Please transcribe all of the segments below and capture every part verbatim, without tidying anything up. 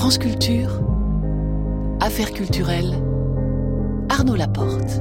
France Culture, Affaires culturelles, Arnaud Laporte.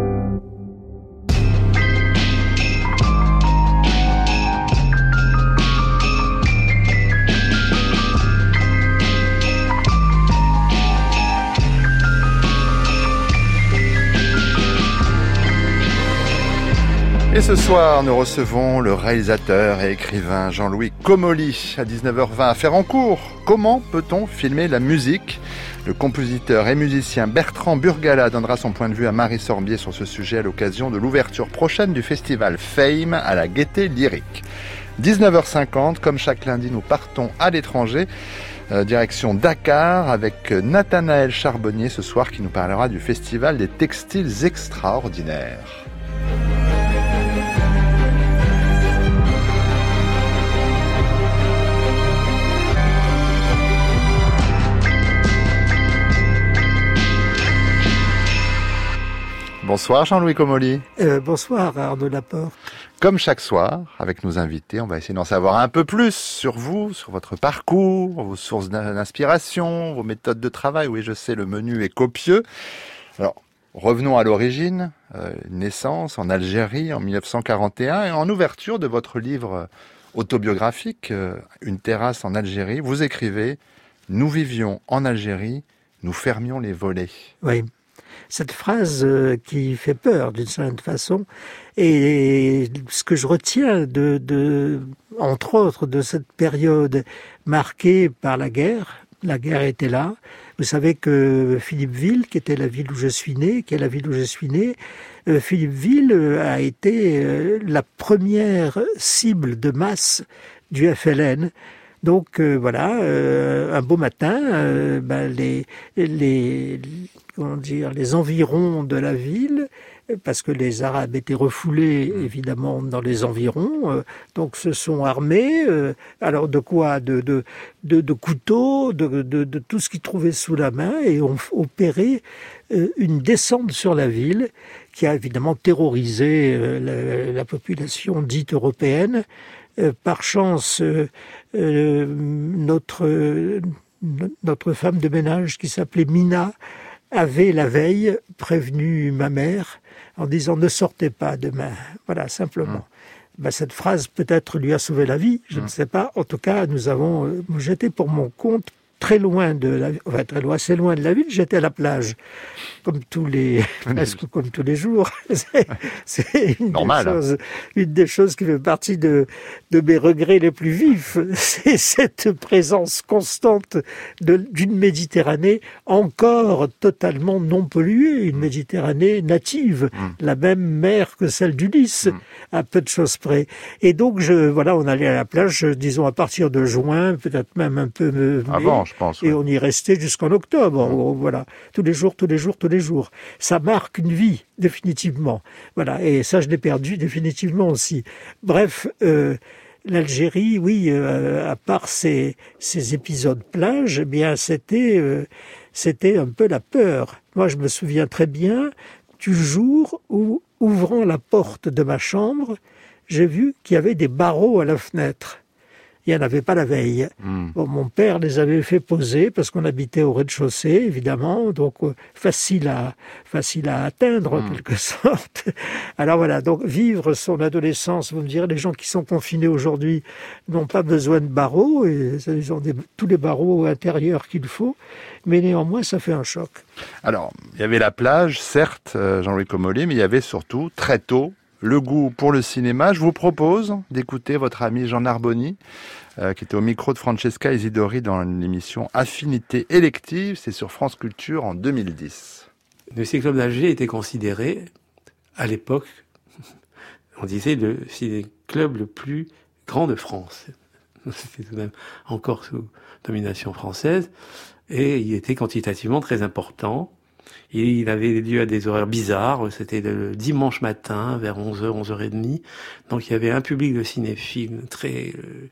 Et ce soir, nous recevons le réalisateur et écrivain Jean-Louis Comolli à dix-neuf heures vingt. Affaire en cours. Comment peut-on filmer la musique ? Le compositeur et musicien Bertrand Burgala donnera son point de vue à Marie Sorbier sur ce sujet à l'occasion de l'ouverture prochaine du festival Fame à la Gaîté Lyrique. dix-neuf heures cinquante, comme chaque lundi, nous partons à l'étranger. Euh, direction Dakar avec Nathanaël Charbonnier ce soir qui nous parlera du festival des textiles extraordinaires. Bonsoir Jean-Louis Comolli. Euh, bonsoir Arnaud Laporte. Comme chaque soir, avec nos invités, on va essayer d'en savoir un peu plus sur vous, sur votre parcours, vos sources d'inspiration, vos méthodes de travail. Oui, je sais, le menu est copieux. Alors, revenons à l'origine. Euh, naissance en Algérie en dix-neuf cent quarante et un et en ouverture de votre livre autobiographique, euh, Une terrasse en Algérie, vous écrivez « Nous vivions en Algérie, nous fermions les volets ». Oui. Cette phrase euh, qui fait peur d'une certaine façon, et ce que je retiens de, de, entre autres, de cette période marquée par la guerre. La guerre était là. Vous savez que Philippeville, qui était la ville où je suis né, qui est la ville où je suis né, euh, Philippeville euh, a été euh, la première cible de masse du F L N. Donc euh, voilà, euh, un beau matin, euh, ben, les, les, comment dire, les environs de la ville, parce que les Arabes étaient refoulés évidemment dans les environs, euh, donc se sont armés. Euh, alors de quoi ? De, de, de, de couteaux, de, de, de tout ce qu'ils trouvaient sous la main, et ont opéré euh, une descente sur la ville qui a évidemment terrorisé euh, la, la population dite européenne. Euh, par chance, euh, euh, notre, euh, notre femme de ménage qui s'appelait Mina avait la veille prévenu ma mère en disant « ne sortez pas demain ». Voilà, simplement. Mmh. Ben, cette phrase peut-être lui a sauvé la vie, je mmh. ne sais pas. En tout cas, nous avons... Euh, j'étais pour mon compte très loin de la ville, enfin très loin, assez loin de la ville, j'étais à la plage, comme tous les, presque comme tous les jours. C'est, c'est une, Normal, des hein. choses, une des choses qui fait partie de, de mes regrets les plus vifs, c'est cette présence constante de, d'une Méditerranée encore totalement non polluée, une Méditerranée native, mm. la même mer que celle du Lys, mm. à peu de choses près. Et donc, je, voilà, on allait à la plage, disons à partir de juin, peut-être même un peu mai, avant. Je pense, et ouais. on y restait jusqu'en octobre. Mmh. Voilà, tous les jours, tous les jours, tous les jours. Ça marque une vie, définitivement. Voilà, et ça, je l'ai perdu définitivement aussi. Bref, euh, l'Algérie, oui, euh, à part ces, ces épisodes plage, eh bien, c'était, euh, c'était un peu la peur. Moi, je me souviens très bien du jour où, ouvrant la porte de ma chambre, j'ai vu qu'il y avait des barreaux à la fenêtre. Il n'y en avait pas la veille. Mmh. Bon, mon père les avait fait poser parce qu'on habitait au rez-de-chaussée, évidemment, donc euh, facile à facile à atteindre, mmh. en quelque sorte. Alors voilà, donc vivre son adolescence, vous me direz, les gens qui sont confinés aujourd'hui n'ont pas besoin de barreaux, et ils ont des, tous les barreaux intérieurs qu'il faut, mais néanmoins, ça fait un choc. Alors, il y avait la plage, certes, Jean-Louis Comolli, mais il y avait surtout, très tôt, le goût pour le cinéma. Je vous propose d'écouter votre ami Jean Narboni, euh, qui était au micro de Francesca Isidori dans l'émission Affinité élective. C'est sur France Culture en deux mille dix. Le Ciné-Club d'Alger était considéré, à l'époque, on disait le ciné-club le plus grand de France. C'était tout de même encore sous domination française. Et il était quantitativement très important. Il avait lieu à des horaires bizarres, c'était le dimanche matin vers onze heures, onze heures trente. Donc il y avait un public de cinéphiles très euh,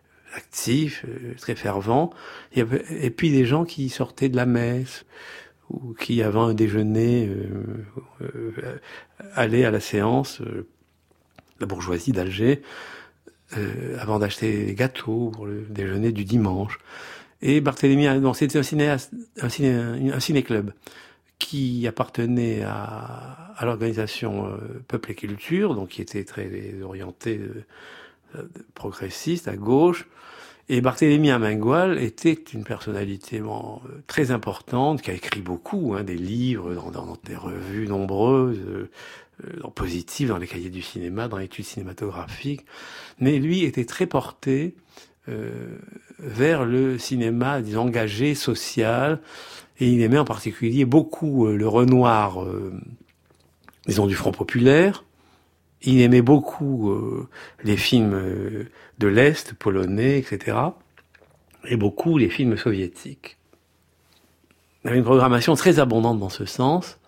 actif, euh, très fervent. Il y avait, et puis des gens qui sortaient de la messe ou qui avaient un déjeuner, euh, euh, allaient à la séance, euh, la bourgeoisie d'Alger, euh, avant d'acheter des gâteaux pour le déjeuner du dimanche. Et Barthélemy, non, c'était un cinéaste, un ciné, un ciné-club qui appartenait à, à l'organisation euh, Peuple et Culture, donc qui était très orienté euh, progressiste, à gauche. Et Barthélemy Amengual était une personnalité bon, très importante, qui a écrit beaucoup, hein, des livres, dans, dans des revues nombreuses, euh, dans Positif, dans les cahiers du cinéma, dans l'étude cinématographique. Mais lui était très porté euh, vers le cinéma, disons, engagé, social, et il aimait en particulier beaucoup euh, le Renoir, euh, disons, du Front populaire. Il aimait beaucoup euh, les films euh, de l'Est, polonais, et cetera, et beaucoup les films soviétiques. Il y avait une programmation très abondante dans ce sens.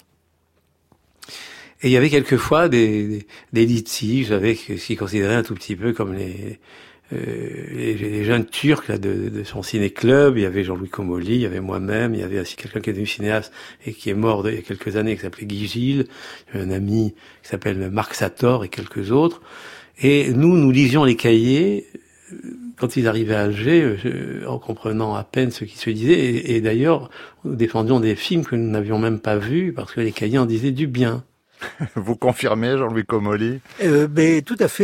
Et il y avait quelquefois des, des, des litiges avec ce qu'il considérait un tout petit peu comme les, euh, les, les jeunes Turcs là, de, de son ciné-club. Il y avait Jean-Louis Comolli, il y avait moi-même, il y avait aussi quelqu'un qui est devenu cinéaste et qui est mort il y a quelques années, qui s'appelait Guy Gilles, il y avait un ami qui s'appelle Marc Sator et quelques autres. Et nous, nous lisions les cahiers quand ils arrivaient à Alger, je, en comprenant à peine ce qui se disait. Et, et d'ailleurs, nous défendions des films que nous n'avions même pas vus parce que les cahiers en disaient du bien. Vous confirmez, Jean-Louis Comolli? euh, Mais tout à fait.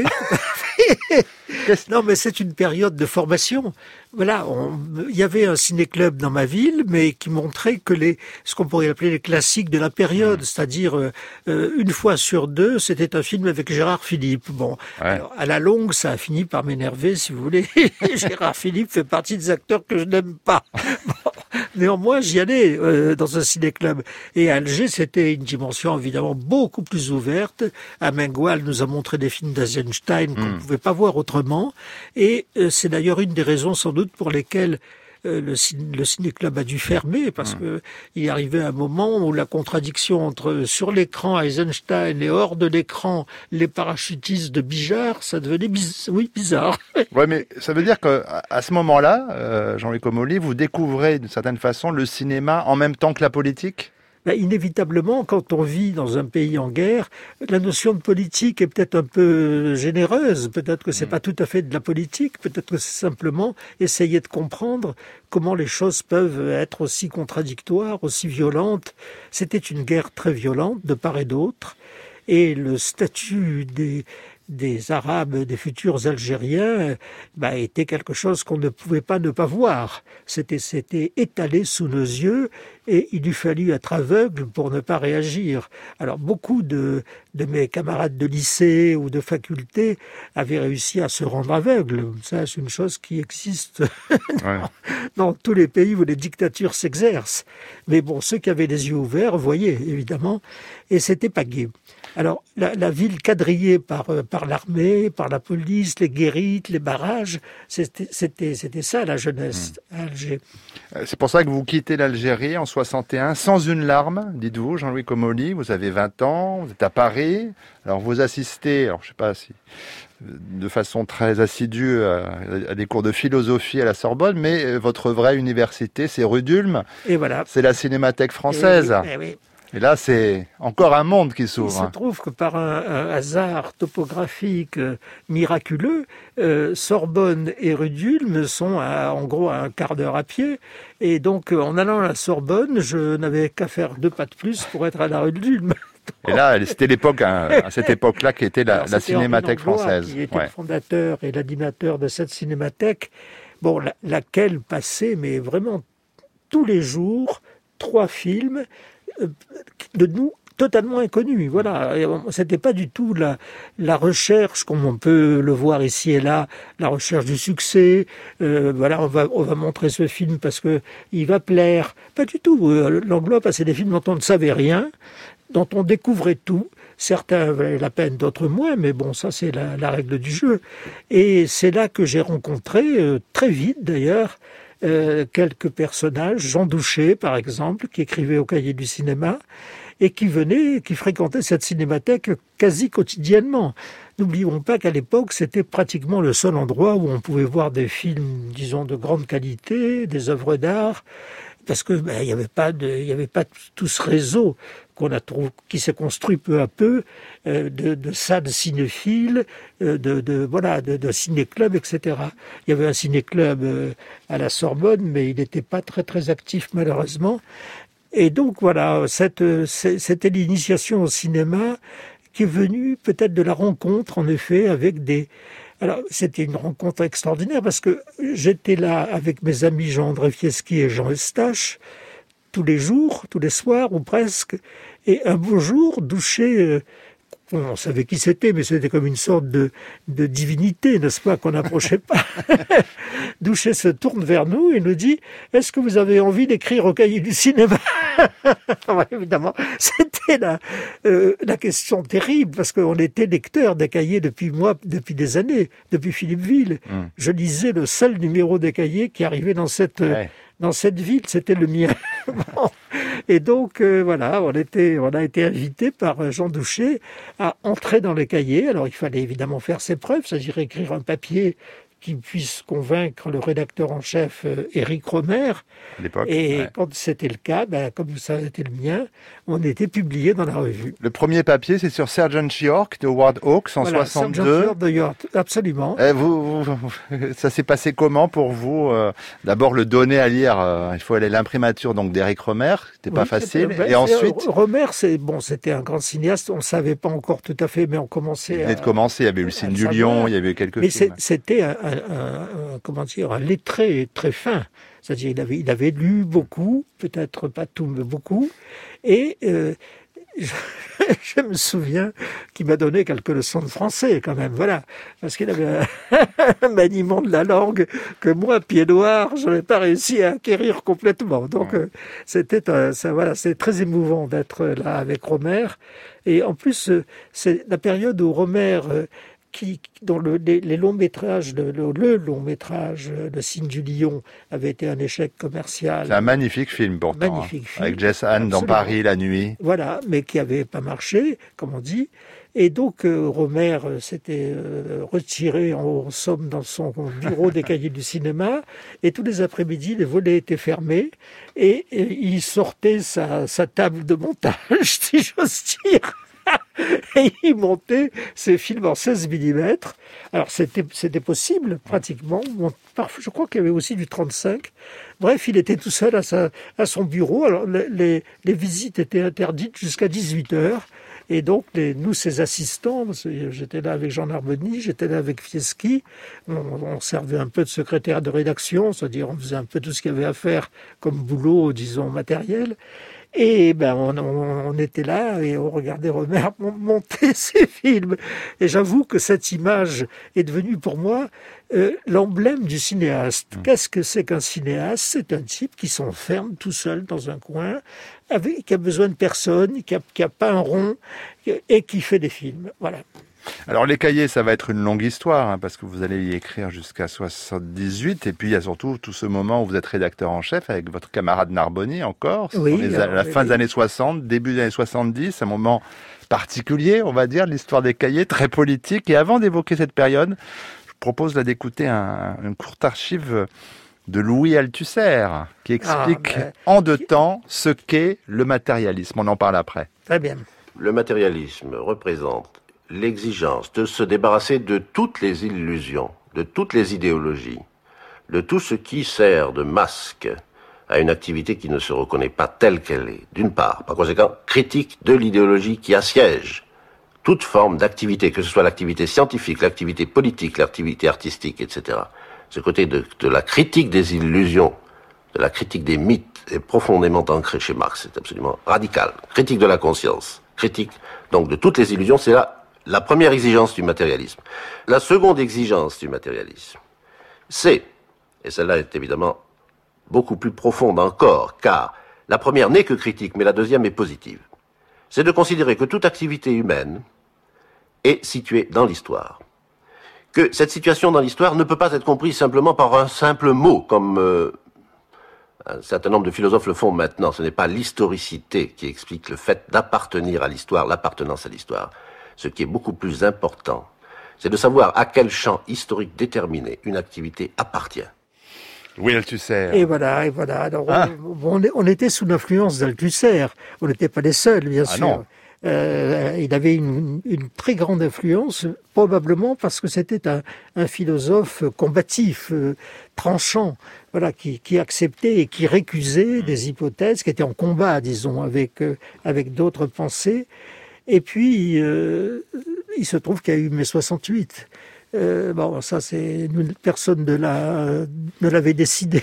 Non, mais c'est une période de formation. Voilà, on, il y avait un ciné-club dans ma ville, mais qui montrait que les, ce qu'on pourrait appeler les classiques de la période, mmh. c'est-à-dire euh, une fois sur deux, c'était un film avec Gérard Philippe. Bon, ouais. Alors, à la longue, ça a fini par m'énerver, si vous voulez. Gérard Philippe fait partie des acteurs que je n'aime pas. Bon, néanmoins, j'y allais euh, dans un ciné-club. Et à Alger, c'était une dimension évidemment beaucoup plus ouverte. Amengual nous a montré des films d'Eisenstein qu'on ne mmh. pouvait pas voir autrement. Et euh, c'est d'ailleurs une des raisons sans doute pour lesquelles euh, le, ciné, le ciné-club a dû fermer, parce mmh. que il arrivait un moment où la contradiction entre sur l'écran Eisenstein et hors de l'écran les parachutistes de Bijard, ça devenait biz- oui, bizarre. Ouais, mais ça veut dire qu'à à ce moment-là, euh, Jean-Louis Comolli, vous découvrez d'une certaine façon le cinéma en même temps que la politique? Ben, inévitablement, quand on vit dans un pays en guerre, la notion de politique est peut-être un peu généreuse. Peut-être que c'est mmh. pas tout à fait de la politique. Peut-être que c'est simplement essayer de comprendre comment les choses peuvent être aussi contradictoires, aussi violentes. C'était une guerre très violente de part et d'autre. Et le statut des... des Arabes, des futurs Algériens, bah, était quelque chose qu'on ne pouvait pas ne pas voir. C'était, c'était étalé sous nos yeux et il eût fallu être aveugle pour ne pas réagir. Alors, beaucoup de, de mes camarades de lycée ou de faculté avaient réussi à se rendre aveugles. Ça, c'est une chose qui existe dans, ouais. dans tous les pays où les dictatures s'exercent. Mais bon, ceux qui avaient les yeux ouverts voyaient, évidemment, et c'était pas gai. Alors, la, la ville quadrillée par, par l'armée, par la police, les guérites, les barrages, c'était, c'était, c'était ça la jeunesse mmh. à Alger. C'est pour ça que vous quittez l'Algérie en soixante et un, sans une larme, dites-vous, Jean-Louis Comolli. Vous avez vingt ans, vous êtes à Paris. Alors, vous assistez, alors je sais pas si de façon très assidue à, à des cours de philosophie à la Sorbonne, mais votre vraie université, c'est rue d'Ulm. Et voilà. C'est la Cinémathèque française. Et oui, et oui. Et là, c'est encore un monde qui s'ouvre. Il se trouve que par un, un hasard topographique euh, miraculeux, euh, Sorbonne et rue d'Ulm sont à, en gros à un quart d'heure à pied. Et donc, euh, en allant à la Sorbonne, je n'avais qu'à faire deux pas de plus pour être à la rue d'Ulm. Et là, c'était l'époque, hein, à cette époque-là, qui était la, Alors, la Cinémathèque française. Qui était ouais. le fondateur et l'animateur de cette cinémathèque, bon, la, laquelle passait, mais vraiment tous les jours, trois films de nous totalement inconnus. Voilà, c'était pas du tout la, la recherche, comme on peut le voir ici et là, la recherche du succès. Euh, voilà, on va on va montrer ce film parce que il va plaire. Pas du tout. L'Anglois passait des films dont on ne savait rien, dont on découvrait tout. Certains valaient la peine, d'autres moins, mais bon, ça c'est la, la règle du jeu. Et c'est là que j'ai rencontré, euh, très vite d'ailleurs, Euh, quelques personnages, Jean Douché par exemple, qui écrivait au Cahier du cinéma et qui venait, qui fréquentait cette cinémathèque quasi quotidiennement. N'oublions pas qu'à l'époque, c'était pratiquement le seul endroit où on pouvait voir des films, disons, de grande qualité, des œuvres d'art, parce que ben, il n'y avait pas de, il y avait pas tout ce réseau qu'on a trouvé, qui s'est construit peu à peu, euh, de, de salles cinéphiles, euh, de, de voilà, de, de ciné-clubs, et cetera. Il y avait un ciné-club euh, à la Sorbonne, mais il n'était pas très très actif malheureusement. Et donc voilà, cette, c'était l'initiation au cinéma qui est venue peut-être de la rencontre, en effet, avec des... Alors, c'était une rencontre extraordinaire parce que j'étais là avec mes amis Jean-André Fieschi et Jean Eustache, tous les jours, tous les soirs, ou presque. Et un beau jour, Douchet, euh, on savait qui c'était, mais c'était comme une sorte de, de divinité, n'est-ce pas, qu'on n'approchait pas. Douchet se tourne vers nous et nous dit « Est-ce que vous avez envie d'écrire au cahier du cinéma ?» Alors, évidemment, c'était la, euh, la question terrible, parce qu'on était lecteur des cahiers depuis moi, depuis des années, depuis Philippeville. Mmh. Je lisais le seul numéro des cahiers qui arrivait dans cette... Ouais. Dans cette ville, c'était le mien. Bon. Et donc, euh, voilà, on, était, on a été invités par Jean Douchet à entrer dans les cahiers. Alors, il fallait évidemment faire ses preuves, c'est-à-dire écrire un papier qui puisse convaincre le rédacteur en chef euh, Éric Romer. À l'époque, et ouais. Quand c'était le cas, ben, comme ça a été le mien, on était publié dans la revue. Le premier papier, c'est sur Sergeant York de Howard Hawks en voilà, soixante-deux. Sergeant York de York, absolument. Eh, vous, vous, ça s'est passé comment pour vous euh, D'abord le donner à lire, euh, il faut aller à l'imprimature donc d'Éric Romer, c'était oui, pas facile. Ben, et ensuite, Romer, c'est bon, c'était un grand cinéaste. On savait pas encore tout à fait, mais on commençait. Il venait de commencer. Il y avait eu le Signe du Lion, il y avait eu quelques mais films. Mais c'était un, un, un, un, comment dire, un lettré très fin. C'est-à-dire, il avait, il avait lu beaucoup, peut-être pas tout, mais beaucoup. Et euh, je, je me souviens qu'il m'a donné quelques leçons de français, quand même, voilà. Parce qu'il avait un, un maniement de la langue que moi, pied noir, je n'avais pas réussi à acquérir complètement. Donc, euh, c'était, un, ça, voilà, c'est très émouvant d'être là avec Romer. Et en plus, euh, c'est la période où Romer... Euh, Qui, dont le, les, les longs métrages, le, le, le long métrage, Le Signe du Lion, avait été un échec commercial. C'est un magnifique film pourtant, magnifique hein, film, avec Jess Hahn dans Paris la nuit. Voilà, mais qui n'avait pas marché, comme on dit. Et donc euh, Romer euh, s'était euh, retiré en somme dans son bureau des cahiers du cinéma, et tous les après-midi, les volets étaient fermés, et, et il sortait sa, sa table de montage, si j'ose dire. Et il montait ses films en seize millimètres. Alors c'était, c'était possible, pratiquement. Bon, je crois qu'il y avait aussi du trente-cinq. Bref, il était tout seul à, sa, à son bureau. Alors les, les, les visites étaient interdites jusqu'à dix-huit heures. Et donc, les, nous, ses assistants, parce que j'étais là avec Jean Narboni, j'étais là avec Fieschi, on, on servait un peu de secrétaire de rédaction, c'est-à-dire on faisait un peu tout ce qu'il y avait à faire comme boulot, disons, matériel. Et ben on, on, on était là et on regardait Romer monter ses films. Et j'avoue que cette image est devenue pour moi euh, l'emblème du cinéaste. Mmh. Qu'est-ce que c'est qu'un cinéaste ? C'est un type qui s'enferme tout seul dans un coin, avec, qui a besoin de personne, qui a, qui a pas un rond et qui fait des films. Voilà. Alors les cahiers, ça va être une longue histoire, hein, parce que vous allez y écrire jusqu'à soixante-dix-huit, et puis il y a surtout tout ce moment où vous êtes rédacteur en chef avec votre camarade Narboni encore, oui, les, alors, la oui, fin oui. des années soixante, début des années soixante-dix, un moment particulier, on va dire, de l'histoire des cahiers, très politique. Et avant d'évoquer cette période, je propose là d'écouter un, une courte archive de Louis Althusser, qui explique ah, mais... en deux temps ce qu'est le matérialisme. On en parle après. Très bien. Le matérialisme représente l'exigence de se débarrasser de toutes les illusions, de toutes les idéologies, de tout ce qui sert de masque à une activité qui ne se reconnaît pas telle qu'elle est. D'une part, par conséquent, critique de l'idéologie qui assiège toute forme d'activité, que ce soit l'activité scientifique, l'activité politique, l'activité artistique, et cetera. Ce côté de, de la critique des illusions, de la critique des mythes est profondément ancré chez Marx. C'est absolument radical. Critique de la conscience, critique donc de toutes les illusions, c'est là la première exigence du matérialisme. La seconde exigence du matérialisme, c'est, et celle-là est évidemment beaucoup plus profonde encore, car la première n'est que critique, mais la deuxième est positive, c'est de considérer que toute activité humaine est située dans l'histoire. Que cette situation dans l'histoire ne peut pas être comprise simplement par un simple mot, comme euh, un certain nombre de philosophes le font maintenant. Ce n'est pas l'historicité qui explique le fait d'appartenir à l'histoire, l'appartenance à l'histoire. Ce qui est beaucoup plus important, c'est de savoir à quel champ historique déterminé une activité appartient. Oui, Althusser. Et voilà, et voilà. Alors, Ah. on, on, on était sous l'influence d'Althusser. On n'était pas les seuls, bien Ah sûr. non. Euh, il avait une, une très grande influence, probablement parce que c'était un, un philosophe combatif, euh, tranchant, voilà, qui, qui acceptait et qui récusait des hypothèses, qui étaient en combat, disons, avec euh, avec d'autres pensées. Et puis, euh, il se trouve qu'il y a eu mai soixante-huit. Euh, bon, ça, c'est personne ne l'a ne l'avait décidé.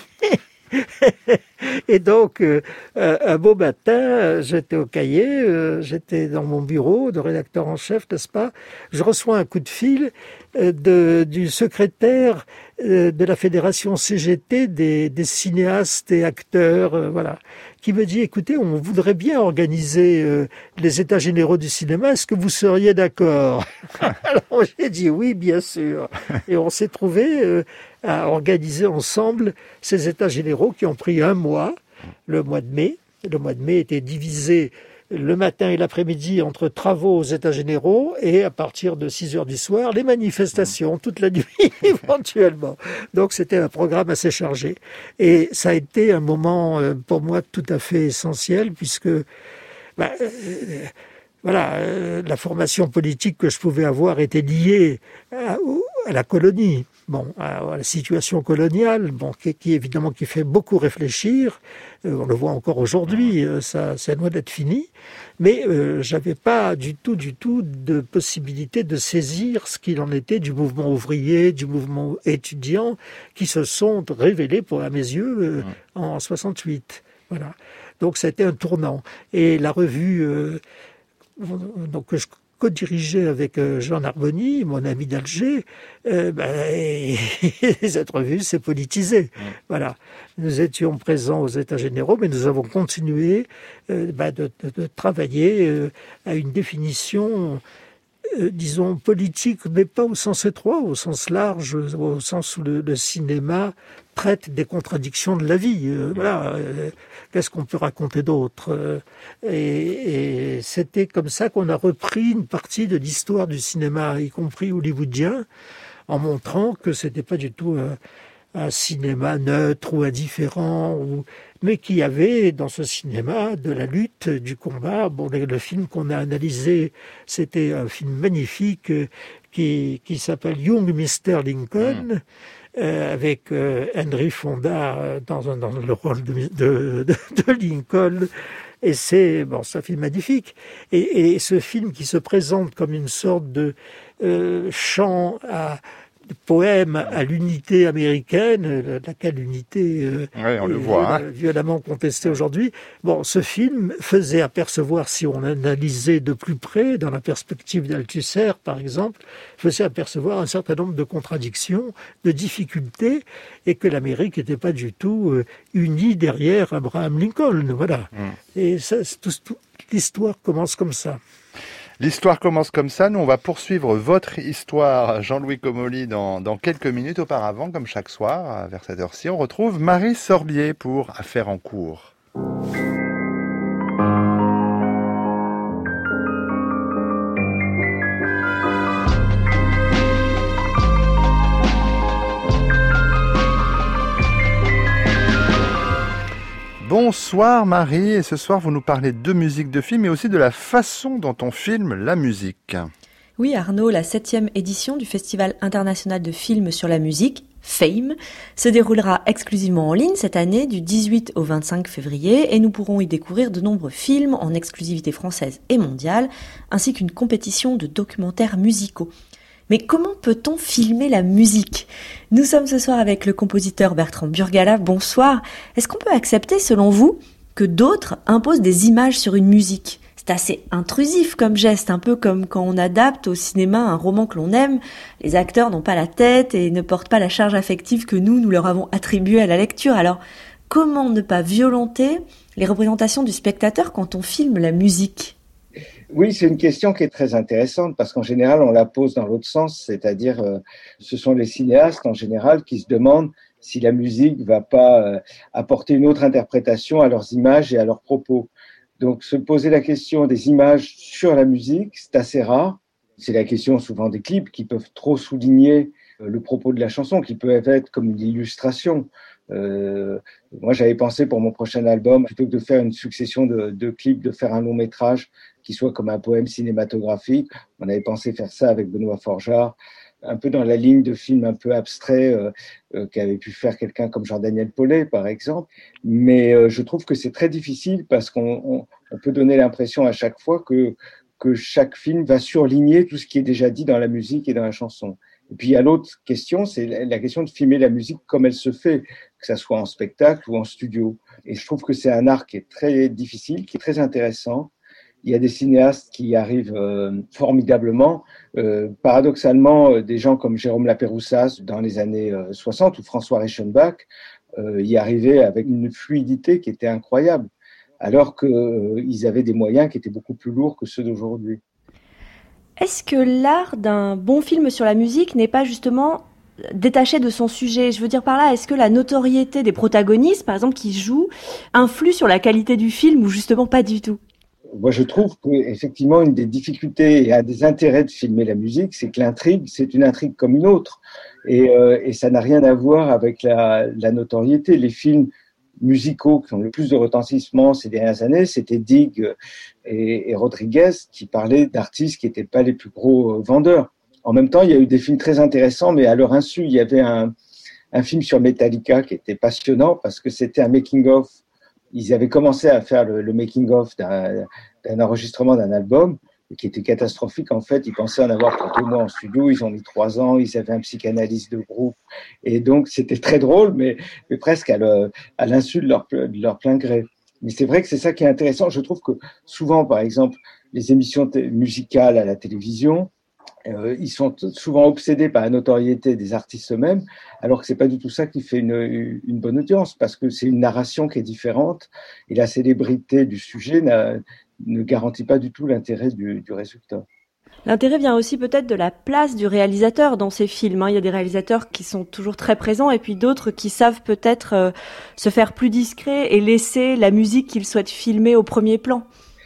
Et donc, euh, un beau matin, j'étais au cahier, euh, j'étais dans mon bureau de rédacteur en chef, n'est-ce pas? Je reçois un coup de fil euh, de, du secrétaire euh, de la fédération C G T des, des cinéastes et acteurs, euh, voilà, qui me dit, écoutez, on voudrait bien organiser euh, les états généraux du cinéma, est-ce que vous seriez d'accord? Alors j'ai dit oui, bien sûr. Et on s'est trouvé euh, à organiser ensemble ces états généraux qui ont pris un mois, le mois de mai. Le mois de mai était divisé le matin et l'après-midi entre travaux aux états généraux et à partir de six heures du soir, les manifestations, toute la nuit éventuellement. Donc c'était un programme assez chargé. Et ça a été un moment euh, pour moi tout à fait essentiel puisque bah, euh, voilà, euh, la formation politique que je pouvais avoir était liée à, à la colonie. Bon, à, à la situation coloniale, bon, qui, qui évidemment qui fait beaucoup réfléchir. Euh, on le voit encore aujourd'hui, euh, ça, c'est loin d'être fini. Mais euh, j'avais pas du tout, du tout de possibilité de saisir ce qu'il en était du mouvement ouvrier, du mouvement étudiant, qui se sont révélés, pour à mes yeux, euh, en soixante-huit. Voilà. Donc c'était un tournant. Et la revue, euh, donc que je co-dirigé avec Jean Narboni, mon ami d'Alger, euh, ben, et, et cette revue s'est politisée. Mmh. Voilà. Nous étions présents aux États généraux, mais nous avons continué euh, ben, de, de, de travailler euh, à une définition, euh, disons, politique, mais pas au sens étroit, au sens large, au sens où le, le cinéma traite des contradictions de la vie. Euh, voilà. Euh, qu'est-ce qu'on peut raconter d'autre? euh, et, et c'était comme ça qu'on a repris une partie de l'histoire du cinéma, y compris hollywoodien, en montrant que c'était pas du tout un, un cinéma neutre ou indifférent, ou, mais qu'il y avait dans ce cinéma de la lutte, du combat. Bon, le, le film qu'on a analysé, c'était un film magnifique euh, qui, qui s'appelle Young mister Lincoln. Mmh. Euh, avec euh, Henry Fonda euh, dans, un, dans le rôle de, de, de, de Lincoln. Et c'est, bon, c'est un film magnifique. Et, et ce film qui se présente comme une sorte de euh, chant à de poème à l'unité américaine, laquelle unité euh, ouais, on est le voit, hein. violemment contestée aujourd'hui. Bon, ce film faisait apercevoir, si on analysait de plus près, dans la perspective d'Althusser, par exemple, faisait apercevoir un certain nombre de contradictions, de difficultés, et que l'Amérique n'était pas du tout euh, unie derrière Abraham Lincoln. Voilà. Mm. Et ça, tout, tout, l'histoire commence comme ça. L'histoire commence comme ça. Nous, on va poursuivre votre histoire, Jean-Louis Comolli, dans, dans quelques minutes. Auparavant, comme chaque soir, vers cette heure-ci, on retrouve Marie Sorbier pour Affaires en cours. Bonsoir Marie, et ce soir vous nous parlez de musique de film, mais aussi de la façon dont on filme la musique. Oui Arnaud, la septième édition du Festival international de films sur la musique, FAME, se déroulera exclusivement en ligne cette année du dix-huit au vingt-cinq février et nous pourrons y découvrir de nombreux films en exclusivité française et mondiale, ainsi qu'une compétition de documentaires musicaux. Mais comment peut-on filmer la musique ? Nous sommes ce soir avec le compositeur Bertrand Burgalat. Bonsoir. Est-ce qu'on peut accepter, selon vous, que d'autres imposent des images sur une musique ? C'est assez intrusif comme geste, un peu comme quand on adapte au cinéma un roman que l'on aime. Les acteurs n'ont pas la tête et ne portent pas la charge affective que nous, nous leur avons attribuée à la lecture. Alors, comment ne pas violenter les représentations du spectateur quand on filme la musique ? Oui, c'est une question qui est très intéressante parce qu'en général, on la pose dans l'autre sens, c'est-à-dire euh, ce sont les cinéastes en général qui se demandent si la musique va pas euh, apporter une autre interprétation à leurs images et à leurs propos. Donc, se poser la question des images sur la musique, c'est assez rare. C'est la question souvent des clips qui peuvent trop souligner le propos de la chanson, qui peut être comme une illustration. Euh, moi, j'avais pensé pour mon prochain album, plutôt que de faire une succession de, de clips, de faire un long métrage qui soit comme un poème cinématographique. On avait pensé faire ça avec Benoît Forgeard, un peu dans la ligne de films un peu abstraits euh, euh, qu'avait pu faire quelqu'un comme Jean-Daniel Paulet, par exemple. Mais euh, je trouve que c'est très difficile parce qu'on on, on peut donner l'impression à chaque fois que, que chaque film va surligner tout ce qui est déjà dit dans la musique et dans la chanson. Et puis il y a l'autre question, c'est la question de filmer la musique comme elle se fait, que ça soit en spectacle ou en studio. Et je trouve que c'est un art qui est très difficile, qui est très intéressant. Il y a des cinéastes qui y arrivent euh, formidablement. Euh, paradoxalement, euh, des gens comme Jérôme Lapéroussas dans les années euh, soixante ou François Reichenbach euh, y arrivaient avec une fluidité qui était incroyable, alors qu'ils euh, avaient des moyens qui étaient beaucoup plus lourds que ceux d'aujourd'hui. Est-ce que l'art d'un bon film sur la musique n'est pas justement détaché de son sujet? Je veux dire par là, est-ce que la notoriété des protagonistes, par exemple, qui jouent, influe sur la qualité du film ou justement pas du tout? Moi, je trouve qu'effectivement, une des difficultés et un des intérêts de filmer la musique, c'est que l'intrigue, c'est une intrigue comme une autre. Et, euh, et ça n'a rien à voir avec la, la notoriété. Les films musicaux qui ont le plus de retentissement ces dernières années, c'était Dig et, et Rodriguez, qui parlaient d'artistes qui n'étaient pas les plus gros vendeurs. En même temps, il y a eu des films très intéressants, mais à leur insu, il y avait un, un film sur Metallica qui était passionnant parce que c'était un making-of. Ils avaient commencé à faire le, le making-of d'un, d'un enregistrement d'un album qui était catastrophique. En fait, ils pensaient en avoir pour deux mois en studio. Ils ont mis trois ans. Ils avaient un psychanalyste de groupe. Et donc, c'était très drôle, mais, mais presque à, le, à l'insu de leur, de leur plein gré. Mais c'est vrai que c'est ça qui est intéressant. Je trouve que souvent, par exemple, les émissions t- musicales à la télévision, Euh, ils sont souvent obsédés par la notoriété des artistes eux-mêmes, alors que c'est pas du tout ça qui fait une, une bonne audience, parce que c'est une narration qui est différente et la célébrité du sujet ne garantit pas du tout l'intérêt du, du résultat. L'intérêt vient aussi peut-être de la place du réalisateur dans ces films. Il y a des réalisateurs qui sont toujours très présents et puis d'autres qui savent peut-être euh, se faire plus discrets et laisser la musique qu'ils souhaitent filmer au premier plan.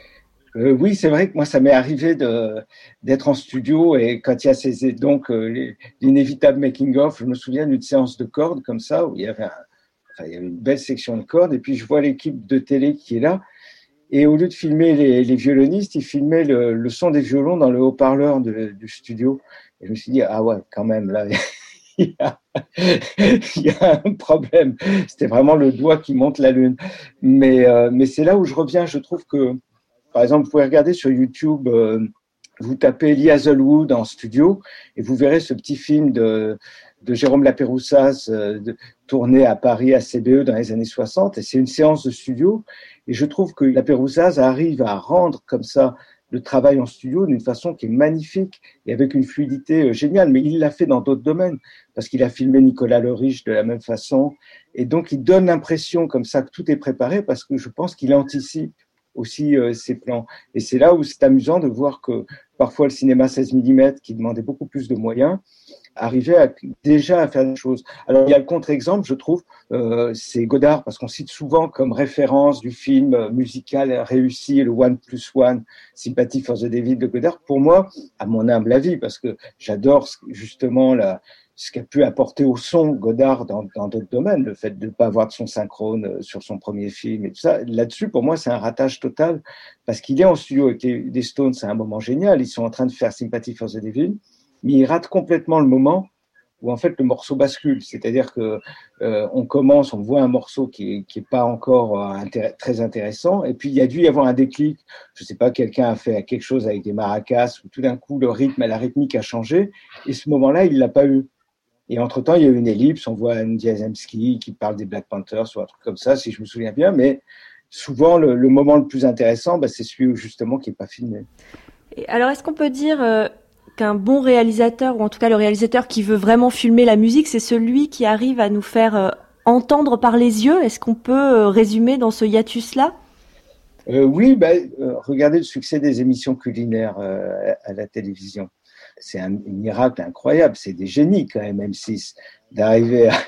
Euh, oui, c'est vrai que moi, ça m'est arrivé de, d'être en studio et quand il y a ces, donc, euh, les, l'inévitable making-of, je me souviens d'une séance de cordes comme ça où il y avait, un, enfin, il y avait une belle section de cordes et puis je vois l'équipe de télé qui est là et au lieu de filmer les, les violonistes, ils filmaient le, le son des violons dans le haut-parleur de, du studio. Et je me suis dit, ah ouais, quand même, là, il y a, il y a un problème. C'était vraiment le doigt qui monte la lune. Mais, euh, mais c'est là où je reviens, je trouve que par exemple, vous pouvez regarder sur YouTube, euh, vous tapez Lee Hazelwood en studio et vous verrez ce petit film de, de Jérôme Lapéroussas euh, de, tourné à Paris à C B E dans les années soixante. Et c'est une séance de studio. Et je trouve que Lapéroussas arrive à rendre comme ça le travail en studio d'une façon qui est magnifique et avec une fluidité euh, géniale. Mais il l'a fait dans d'autres domaines parce qu'il a filmé Nicolas Le Riche de la même façon. Et donc, il donne l'impression comme ça que tout est préparé parce que je pense qu'il anticipe aussi euh, ces plans. Et c'est là où c'est amusant de voir que parfois le cinéma seize millimètres, qui demandait beaucoup plus de moyens, arrivait à, déjà à faire des choses. Alors il y a le contre-exemple, je trouve, euh, c'est Godard, parce qu'on cite souvent comme référence du film musical réussi le One plus One, Sympathy for the Devil de Godard. Pour moi, à mon humble avis, parce que j'adore justement la ce qu'a pu apporter au son Godard dans, dans d'autres domaines, le fait de ne pas avoir de son synchrone sur son premier film et tout ça. Là-dessus, pour moi, c'est un ratage total parce qu'il est en studio avec les, les Stones, c'est un moment génial. Ils sont en train de faire Sympathy for the Devil, mais il rate complètement le moment où en fait le morceau bascule. C'est-à-dire que euh, on commence, on voit un morceau qui est, qui est pas encore euh, intér- très intéressant, et puis il y a dû y avoir un déclic. Je sais pas, quelqu'un a fait quelque chose avec des maracas où tout d'un coup le rythme, la rythmique a changé, et ce moment-là, il l'a pas eu. Et entre-temps, il y a eu une ellipse, on voit Andy Azemski qui parle des Black Panthers ou un truc comme ça, si je me souviens bien, mais souvent, le, le moment le plus intéressant, bah, c'est celui où, justement qui n'est pas filmé. Et alors, est-ce qu'on peut dire euh, qu'un bon réalisateur, ou en tout cas le réalisateur qui veut vraiment filmer la musique, c'est celui qui arrive à nous faire euh, entendre par les yeux? Est-ce qu'on peut euh, résumer dans ce hiatus-là? euh, Oui, bah, euh, regardez le succès des émissions culinaires euh, à, à la télévision. C'est un miracle incroyable, c'est des génies quand même, M six, d'arriver à,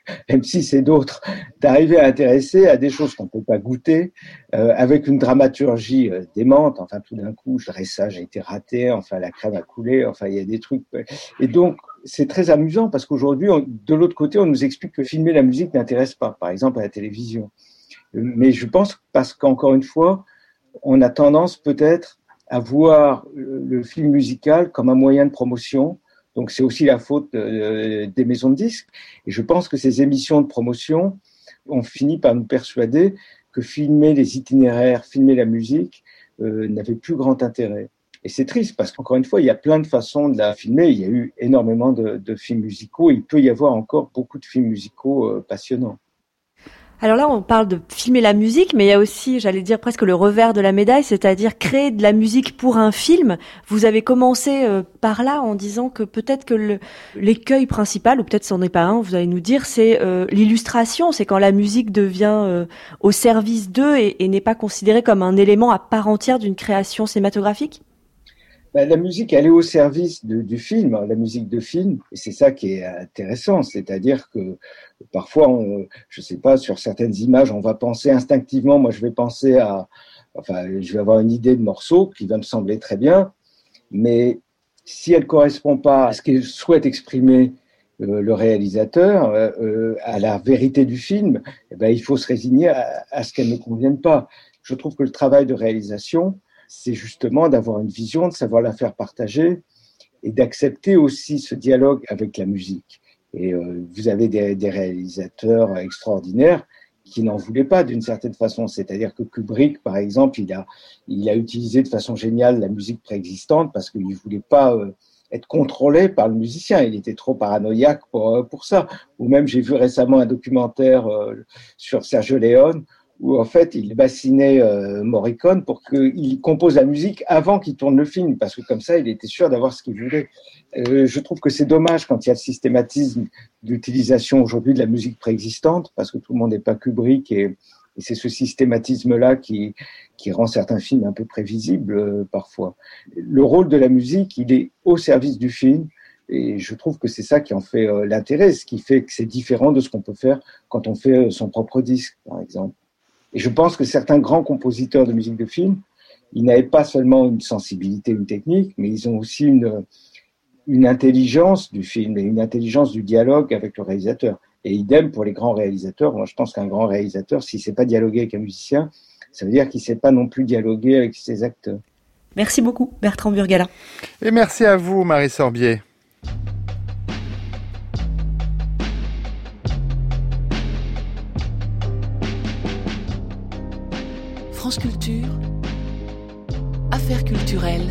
M six et d'autres, d'arriver à intéresser à des choses qu'on ne peut pas goûter, euh, avec une dramaturgie euh, démente, enfin tout d'un coup, le dressage a été raté, enfin la crème a coulé, enfin il y a des trucs. Et donc, c'est très amusant parce qu'aujourd'hui, on, de l'autre côté, on nous explique que filmer la musique n'intéresse pas, par exemple à la télévision. Mais je pense parce qu'encore une fois, on a tendance peut-être à voir le film musical comme un moyen de promotion. Donc c'est aussi la faute euh, des maisons de disques. Et je pense que ces émissions de promotion ont fini par nous persuader que filmer les itinéraires, filmer la musique euh, n'avait plus grand intérêt. Et c'est triste parce qu'encore une fois, il y a plein de façons de la filmer. Il y a eu énormément de, de films musicaux. Il peut y avoir encore beaucoup de films musicaux euh, passionnants. Alors là, on parle de filmer la musique, mais il y a aussi, j'allais dire presque le revers de la médaille, c'est-à-dire créer de la musique pour un film. Vous avez commencé euh, par là en disant que peut-être que le, l'écueil principal, ou peut-être c'en est pas un, vous allez nous dire, c'est euh, l'illustration. C'est quand la musique devient euh, au service d'eux et, et n'est pas considérée comme un élément à part entière d'une création cinématographique. Ben, la musique, elle est au service de, du film, la musique de film, et c'est ça qui est intéressant, c'est-à-dire que parfois, on, je sais pas, sur certaines images, on va penser instinctivement, moi je vais penser à, enfin, je vais avoir une idée de morceau qui va me sembler très bien, mais si elle correspond pas à ce qu'il souhaite exprimer euh, le réalisateur, euh, à la vérité du film, eh ben, il faut se résigner à, à ce qu'elle ne convienne pas. Je trouve que le travail de réalisation, c'est justement d'avoir une vision, de savoir la faire partager et d'accepter aussi ce dialogue avec la musique. Et euh, vous avez des, des réalisateurs extraordinaires qui n'en voulaient pas d'une certaine façon. C'est-à-dire que Kubrick, par exemple, il a, il a utilisé de façon géniale la musique préexistante parce qu'il ne voulait pas euh, être contrôlé par le musicien. Il était trop paranoïaque pour, pour ça. Ou même, j'ai vu récemment un documentaire euh, sur Sergio Leone où en fait il bassinait euh, Morricone pour qu'il compose la musique avant qu'il tourne le film, parce que comme ça il était sûr d'avoir ce qu'il voulait. Euh, je trouve que c'est dommage quand il y a le systématisme d'utilisation aujourd'hui de la musique préexistante, parce que tout le monde n'est pas Kubrick, et, et c'est ce systématisme-là qui, qui rend certains films un peu prévisibles euh, parfois. Le rôle de la musique, il est au service du film, et je trouve que c'est ça qui en fait euh, l'intérêt, ce qui fait que c'est différent de ce qu'on peut faire quand on fait euh, son propre disque, par exemple. Et je pense que certains grands compositeurs de musique de film, ils n'avaient pas seulement une sensibilité, une technique, mais ils ont aussi une, une intelligence du film et une intelligence du dialogue avec le réalisateur. Et idem pour les grands réalisateurs. Moi, je pense qu'un grand réalisateur, s'il ne sait pas dialoguer avec un musicien, ça veut dire qu'il ne sait pas non plus dialoguer avec ses acteurs. Merci beaucoup, Bertrand Burgalat. Et merci à vous, Marie Sorbier. France Culture, Affaires culturelles,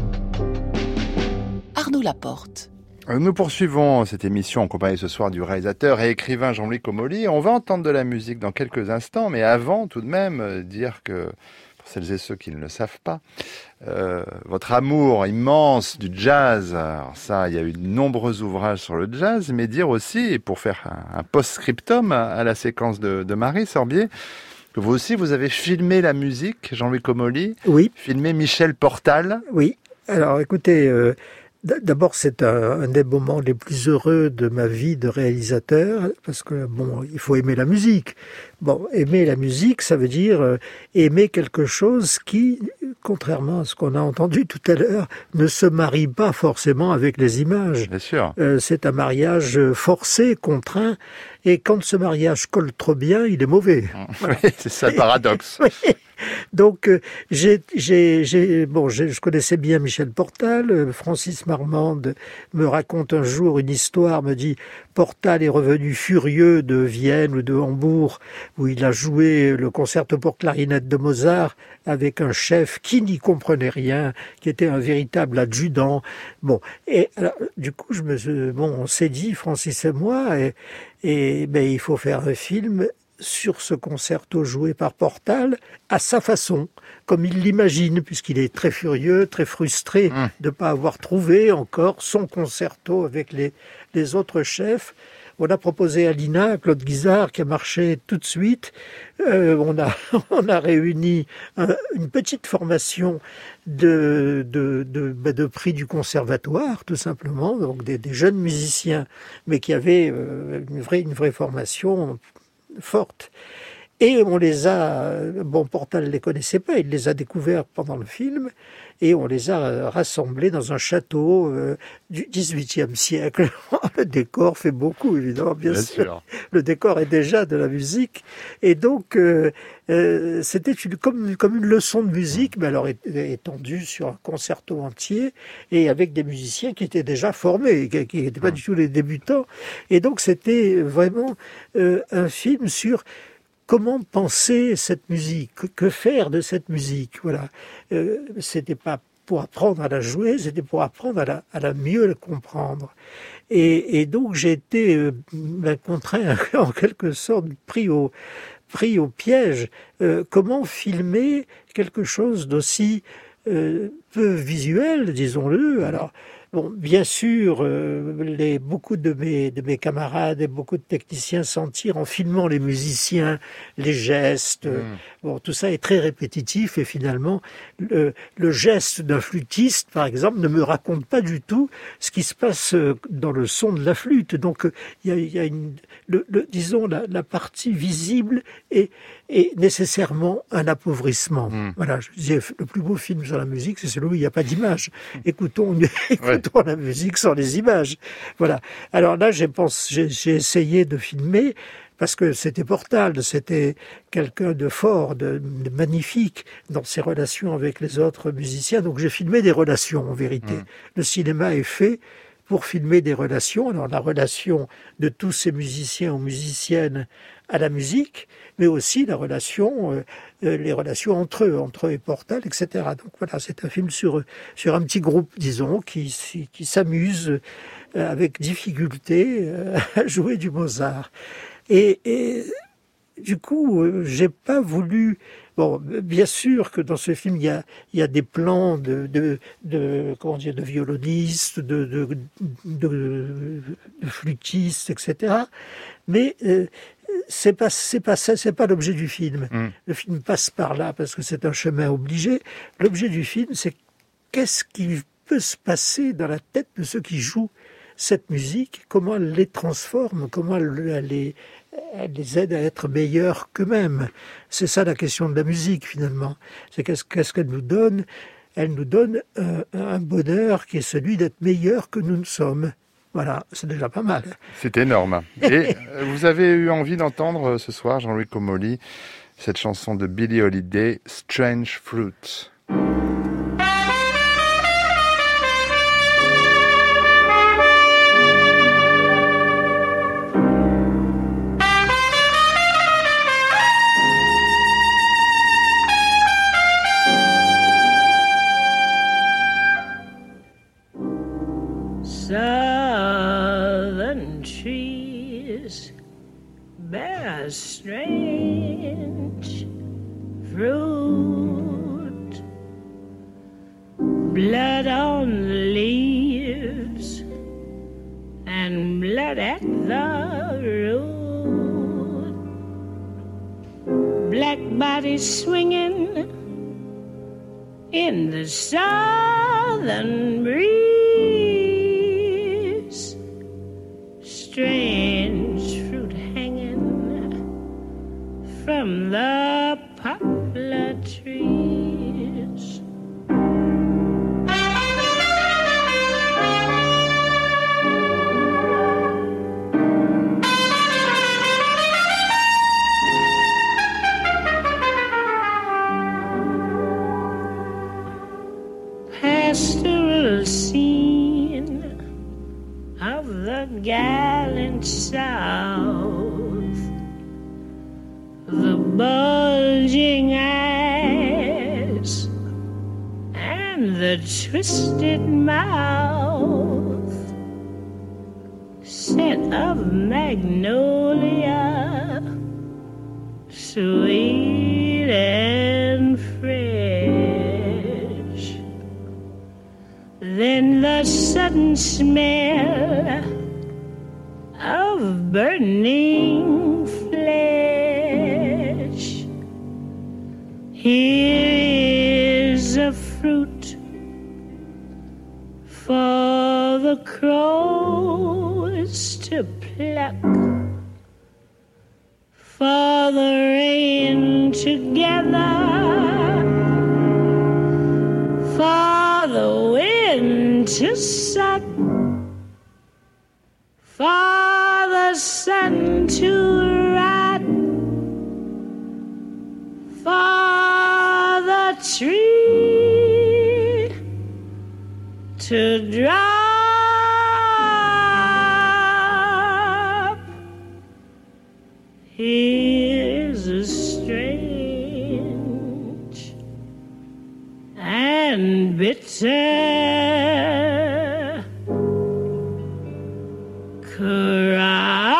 Arnaud Laporte. Nous poursuivons cette émission en compagnie ce soir du réalisateur et écrivain Jean-Louis Comolli. On va entendre de la musique dans quelques instants, mais avant tout de même dire que, pour celles et ceux qui ne le savent pas, euh, votre amour immense du jazz, alors ça, il y a eu de nombreux ouvrages sur le jazz, mais dire aussi, et pour faire un, un post-scriptum à, à la séquence de, de Marie Sorbier, que vous aussi, vous avez filmé la musique, Jean-Louis Comolli. Oui. Filmé Michel Portal. Oui. Alors, écoutez, euh, d'abord, c'est un, un des moments les plus heureux de ma vie de réalisateur, parce que, bon, il faut aimer la musique. Bon, aimer la musique, ça veut dire euh, aimer quelque chose qui, contrairement à ce qu'on a entendu tout à l'heure, ne se marie pas forcément avec les images. Bien sûr. Euh, c'est un mariage forcé, contraint, et quand ce mariage colle trop bien, il est mauvais. Voilà. Oui, c'est ça le paradoxe. Oui. Donc, euh, j'ai, j'ai, j'ai, bon, j'ai, je connaissais bien Michel Portal. Euh, Francis Marmande me raconte un jour une histoire, me dit Portal est revenu furieux de Vienne ou de Hambourg, où il a joué le concerto pour clarinette de Mozart avec un chef qui n'y comprenait rien, qui était un véritable adjudant. Bon, et alors, du coup, je me, bon, on s'est dit, Francis et moi, et, et ben, il faut faire un film sur ce concerto joué par Portal à sa façon, comme il l'imagine, puisqu'il est très furieux, très frustré mmh. de ne pas avoir trouvé encore son concerto avec les, les autres chefs. On a proposé à Lina, à Claude Guizard, qui a marché tout de suite. Euh, on a on a réuni un, une petite formation de de de, bah, de prix du conservatoire, tout simplement, donc des, des jeunes musiciens, mais qui avaient euh, une vraie une vraie formation forte. Et on les a, bon, Portal ne les connaissait pas, il les a découverts pendant le film, et on les a rassemblés dans un château euh, du dix-huitième siècle. Le décor fait beaucoup, évidemment, bien, bien sûr. sûr. Le décor est déjà de la musique, et donc euh, euh, c'était une, comme, comme une leçon de musique, mais alors étendue sur un concerto entier, et avec des musiciens qui étaient déjà formés, qui n'étaient pas du tout les débutants. Et donc c'était vraiment euh, un film sur comment penser cette musique, que faire de cette musique. Voilà, euh, c'était pas pour apprendre à la jouer, c'était pour apprendre à la, à la mieux la comprendre. Et, et donc j'ai été euh, ben, contraint, en quelque sorte, pris au pris au piège. Euh, comment filmer quelque chose d'aussi euh, peu visuel, disons-le. Alors, bon, bien sûr, euh, les, beaucoup de mes, de mes camarades et beaucoup de techniciens s'en tirent en filmant les musiciens, les gestes. Mmh. Bon, tout ça est très répétitif et finalement, le, le geste d'un flûtiste, par exemple, ne me raconte pas du tout ce qui se passe dans le son de la flûte. Donc, il y a, il y a une, le, le, disons, la, la partie visible est, est nécessairement un appauvrissement. Mmh. Voilà, je disais, le plus beau film sur la musique, c'est celui où il n'y a pas d'image. Écoutons, écoutons ouais. la musique sans les images. Voilà. Alors là, j'ai, pensé, j'ai, j'ai essayé de filmer parce que c'était Portal, c'était quelqu'un de fort, de, de magnifique dans ses relations avec les autres musiciens. Donc j'ai filmé des relations, en vérité. Mmh. Le cinéma est fait pour filmer des relations. Alors la relation de tous ces musiciens ou musiciennes à la musique, mais aussi la relation, euh, les relations entre eux, entre eux et Portal, et cetera. Donc voilà, c'est un film sur sur un petit groupe, disons, qui qui s'amuse euh, avec difficulté euh, à jouer du Mozart. Et, et du coup, euh, j'ai pas voulu. Bon, bien sûr que dans ce film il y a il y a des plans de de, de comment dire de violonistes, de de, de, de flûtistes, et cetera. Mais euh, c'est pas c'est pas ça, c'est pas l'objet du film. Mm. Le film passe par là parce que c'est un chemin obligé. L'objet du film, c'est qu'est-ce qui peut se passer dans la tête de ceux qui jouent cette musique, comment elle les transforme, comment elle les, elle les aide à être meilleurs qu'eux-mêmes. C'est ça la question de la musique finalement. C'est qu'est-ce, qu'est-ce qu'elle nous donne ? Elle nous donne un, un bonheur qui est celui d'être meilleurs que nous ne sommes. Voilà, c'est déjà pas mal. C'est énorme. Et vous avez eu envie d'entendre ce soir, Jean-Louis Comolli, cette chanson de Billie Holiday, Strange Fruit. Southern trees bear strange fruit, blood on the leaves and blood at the root, black bodies swinging in the southern breeze. Strange fruit hanging from the poplar trees. Pastoral scene of the gallant South, the bulging eyes and the twisted mouth, scent of magnolia, sweet and fresh. Then the sudden smell of burning flesh. Here is a fruit for the crows to pluck, for the rain together, for the wind to suck, for the sun to rot, for the tree to drop. Here's a strange and bitter cry.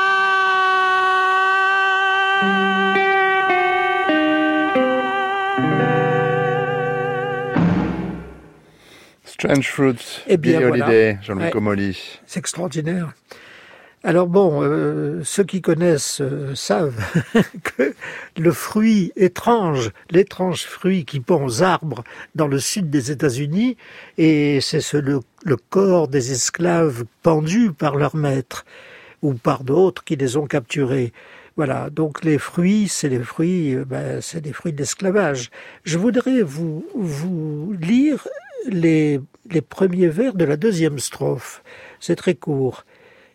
Strange Fruits, Eh bien, Billie voilà. Holiday, Jean-Louis Ouais. Comolli. C'est extraordinaire. Alors bon, euh, ceux qui connaissent euh, savent que le fruit étrange, l'étrange fruit qui pond aux arbres dans le sud des États-Unis, et c'est ce, le, le corps des esclaves pendus par leur maître ou par d'autres qui les ont capturés. Voilà, donc les fruits, c'est les fruits, euh, ben, c'est des fruits d'esclavage. Je voudrais vous, vous lire les, les premiers vers de la deuxième strophe. C'est très court.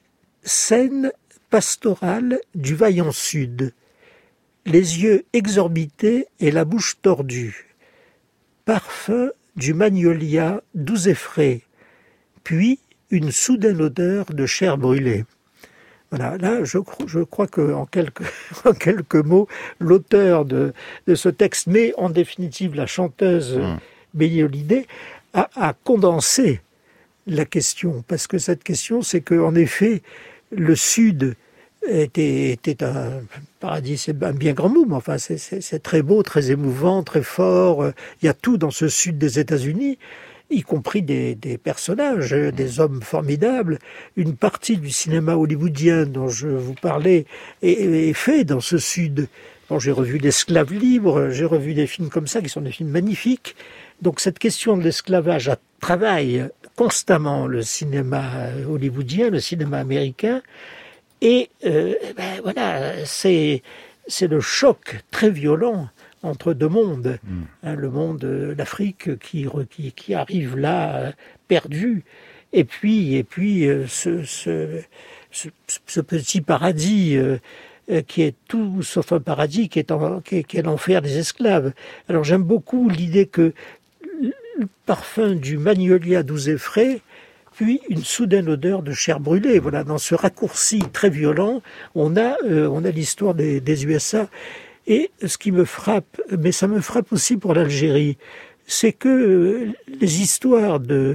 Scène pastorale du vaillant sud, les yeux exorbités et la bouche tordue, parfum du magnolia doux et frais, puis une soudaine odeur de chair brûlée. Voilà, là, je, cro- je crois que en quelques, en quelques mots, l'auteur de, de ce texte, mais en définitive la chanteuse Mmh. Billie Holiday, a, a condensé la question, parce que cette question, c'est que en effet, le Sud était, était un paradis, c'est un bien grand mot, mais enfin, c'est, c'est, c'est très beau, très émouvant, très fort. Il y a tout dans ce Sud des États-Unis, y compris des, des personnages, des hommes formidables. Une partie du cinéma hollywoodien dont je vous parlais est, est fait dans ce Sud. Bon, j'ai revu l'Esclave libre, j'ai revu des films comme ça qui sont des films magnifiques. Donc cette question de l'esclavage travaille constamment le cinéma hollywoodien, le cinéma américain, et euh, ben voilà, c'est c'est le choc très violent entre deux mondes, Mm. hein, le monde de l'Afrique qui, qui qui arrive là euh, perdu, et puis et puis euh, ce, ce ce ce petit paradis. Euh, qui est tout sauf un paradis, qui est, en, qui est, qui est l'enfer des esclaves. Alors j'aime beaucoup l'idée que le parfum du magnolia doux et frais, puis une soudaine odeur de chair brûlée. Voilà, dans ce raccourci très violent, on a, euh, on a l'histoire des, des U S A. Et ce qui me frappe, mais ça me frappe aussi pour l'Algérie, c'est que euh, les histoires de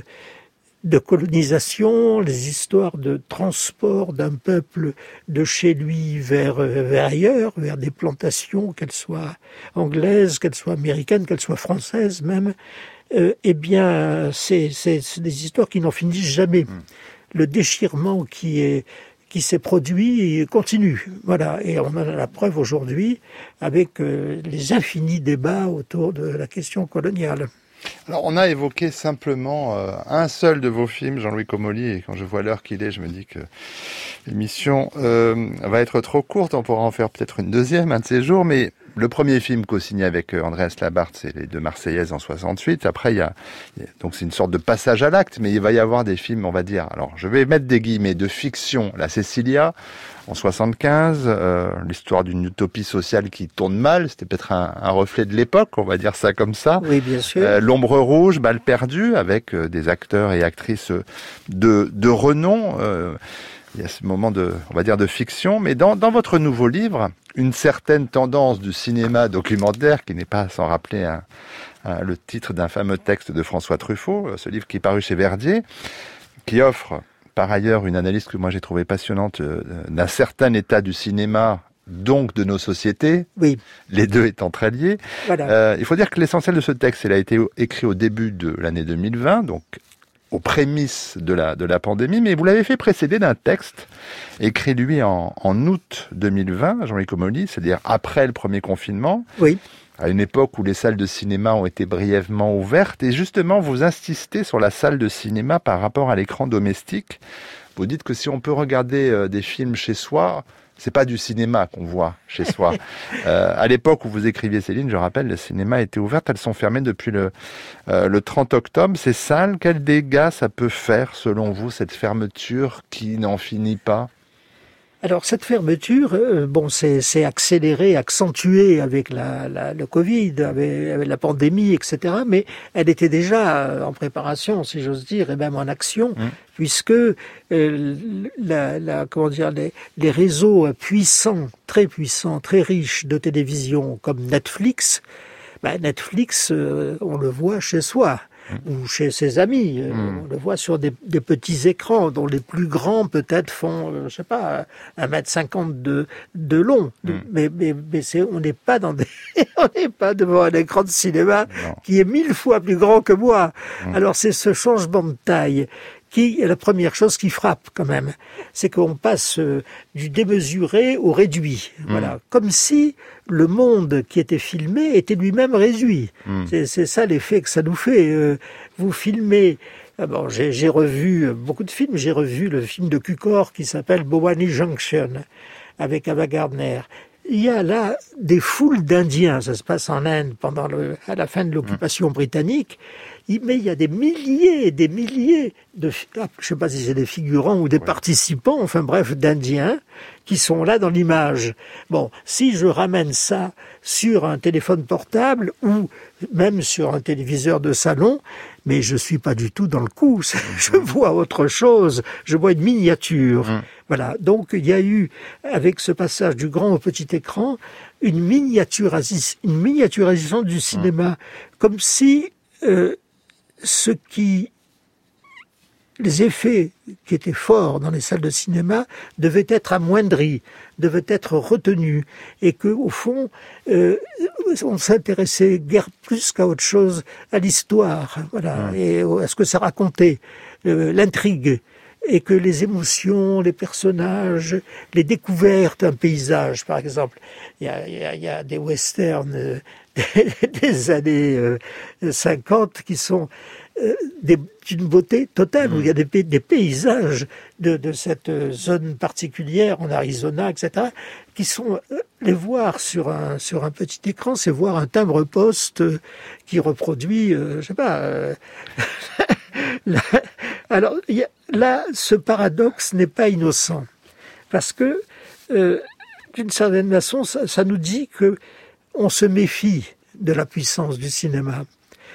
de colonisation, les histoires de transport d'un peuple de chez lui vers, vers ailleurs, vers des plantations, qu'elles soient anglaises, qu'elles soient américaines, qu'elles soient françaises même, euh, eh bien, c'est, c'est, c'est des histoires qui n'en finissent jamais. Mmh. Le déchirement qui est qui s'est produit continue. Voilà, et on en a la preuve aujourd'hui avec euh, les infinis débats autour de la question coloniale. Alors, on a évoqué simplement euh, un seul de vos films, Jean-Louis Comolli, et quand je vois l'heure qu'il est, je me dis que l'émission euh, va être trop courte. On pourra en faire peut-être une deuxième, un de ces jours, mais le premier film co-signé avec Andreas Labarthe, c'est Les Deux Marseillaises en soixante-huit. Après, il y a, il y a donc c'est une sorte de passage à l'acte, mais il va y avoir des films, on va dire, alors je vais mettre des guillemets, de fiction. La Cécilia, en soixante-quinze, euh, l'histoire d'une utopie sociale qui tourne mal, c'était peut-être un, un reflet de l'époque, on va dire ça comme ça. Oui, bien sûr. Euh, L'ombre rouge, Balle perdue, avec euh, des acteurs et actrices de, de renom. Euh, il y a ce moment de, on va dire, de fiction. Mais dans, dans votre nouveau livre, une certaine tendance du cinéma documentaire, qui n'est pas sans rappeler un, un, le titre d'un fameux texte de François Truffaut, ce livre qui est paru chez Verdier, qui offre par ailleurs une analyse que moi j'ai trouvée passionnante euh, d'un certain état du cinéma, donc de nos sociétés, oui. Les deux étant très liés. Voilà. Euh, il faut dire que l'essentiel de ce texte, il a été écrit au début de l'année deux mille vingt, donc aux prémices de la, de la pandémie, mais vous l'avez fait précéder d'un texte écrit, lui, en, en août deux mille vingt, Jean-Louis Comolli, c'est-à-dire après le premier confinement, oui. à une époque où les salles de cinéma ont été brièvement ouvertes, et justement, vous insistez sur la salle de cinéma par rapport à l'écran domestique. Vous dites que si on peut regarder euh, des films chez soi, c'est pas du cinéma qu'on voit chez soi. euh, à l'époque où vous écriviez, Céline, je rappelle, le cinéma était ouvert. Elles sont fermées depuis le, euh, le trente octobre. Ces salles, quels dégâts ça peut faire, selon vous, cette fermeture qui n'en finit pas ? Alors cette fermeture, euh, bon, c'est, c'est accéléré, accentué avec la, la, le Covid, avec, avec la pandémie, et cetera. Mais elle était déjà euh, en préparation, si j'ose dire, et même en action, mmh. puisque euh, la, la, comment dire, les, les réseaux puissants, très puissants, très riches de télévision comme Netflix, ben Netflix, euh, on le voit chez soi. Ou chez ses amis, mmh. on le voit sur des, des petits écrans dont les plus grands peut-être font, euh, je sais pas, un mètre cinquante de, de long. Mmh. Mais, mais, mais c'est, on n'est pas dans des, on n'est pas devant un écran de cinéma non. qui est mille fois plus grand que moi. Mmh. Alors c'est ce changement de taille qui est la première chose qui frappe quand même, c'est qu'on passe euh, du démesuré au réduit. Mmh. Voilà, comme si le monde qui était filmé était lui-même réduit. Mmh. C'est, c'est ça l'effet que ça nous fait. Euh, vous filmez. Ah bon, j'ai, j'ai revu beaucoup de films. J'ai revu le film de Cukor qui s'appelle Bhowani Junction avec Ava Gardner. Il y a là des foules d'Indiens. Ça se passe en Inde pendant le, à la fin de l'occupation mmh. britannique. Mais il y a des milliers et des milliers de, je ne sais pas si c'est des figurants ou des ouais. participants, enfin bref, d'Indiens, qui sont là dans l'image. Bon, si je ramène ça sur un téléphone portable ou même sur un téléviseur de salon, mais je suis pas du tout dans le coup. Je vois autre chose. Je vois une miniature. Mmh. Voilà. Donc il y a eu, avec ce passage du grand au petit écran, une miniaturisation, une miniaturisation du cinéma, mmh. comme si euh, ce qui, les effets qui étaient forts dans les salles de cinéma devaient être amoindris, devaient être retenus, et que au fond, euh, on s'intéressait guère plus qu'à autre chose, à l'histoire, voilà, mmh. et à ce que ça racontait, euh, l'intrigue, et que les émotions, les personnages, les découvertes, un paysage, par exemple, il y a, il y a, il y a des westerns euh, des, des années euh, cinquante qui sont euh, des, d'une beauté totale, mmh. où il y a des, des paysages de, de cette zone particulière en Arizona, et cetera, qui sont, euh, les voir sur un, sur un petit écran, c'est voir un timbre-poste euh, qui reproduit, euh, je sais pas... Euh, là, alors, il y a, là, ce paradoxe n'est pas innocent, parce que, euh, d'une certaine façon, ça, ça nous dit que on se méfie de la puissance du cinéma.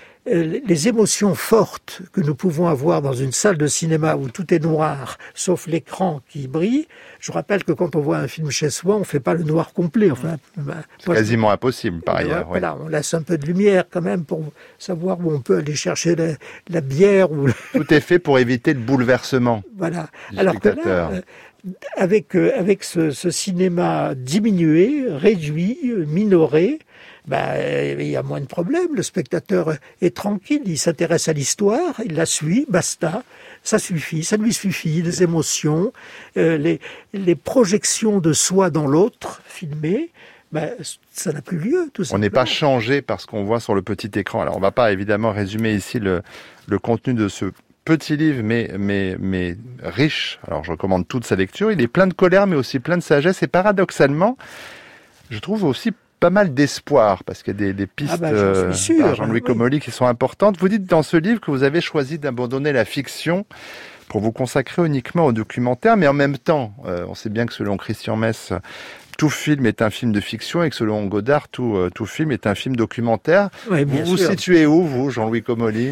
Les émotions fortes que nous pouvons avoir dans une salle de cinéma où tout est noir, sauf l'écran qui brille, je rappelle que quand on voit un film chez soi, on ne fait pas le noir complet. Enfin, ben, c'est moi, quasiment je... impossible, par ailleurs. Ouais, voilà, on laisse un peu de lumière quand même pour savoir où on peut aller chercher la, la bière. Ou... Tout est fait pour éviter le bouleversement. Voilà. Alors que là, euh, avec, euh, avec ce, ce cinéma diminué, réduit, minoré, ben, il y a moins de problèmes, le spectateur est tranquille, il s'intéresse à l'histoire, il la suit, basta, ça suffit, ça lui suffit, les émotions, euh, les, les projections de soi dans l'autre, filmées, ben, ça n'a plus lieu, tout simplement. On n'est pas changé par ce qu'on voit sur le petit écran. Alors, on ne va pas évidemment résumer ici le, le contenu de ce petit livre, mais, mais, mais riche. Alors, je recommande toute sa lecture. Il est plein de colère, mais aussi plein de sagesse. Et paradoxalement, je trouve aussi pas mal d'espoir, parce qu'il y a des, des pistes ah bah, euh, par Jean-Louis oui. Comolli qui sont importantes. Vous dites dans ce livre que vous avez choisi d'abandonner la fiction pour vous consacrer uniquement au documentaire, mais en même temps, euh, on sait bien que selon Christian Mess, tout film est un film de fiction et que selon Godard, tout, euh, tout film est un film documentaire. Oui, vous vous situez où, vous, Jean-Louis Comolli?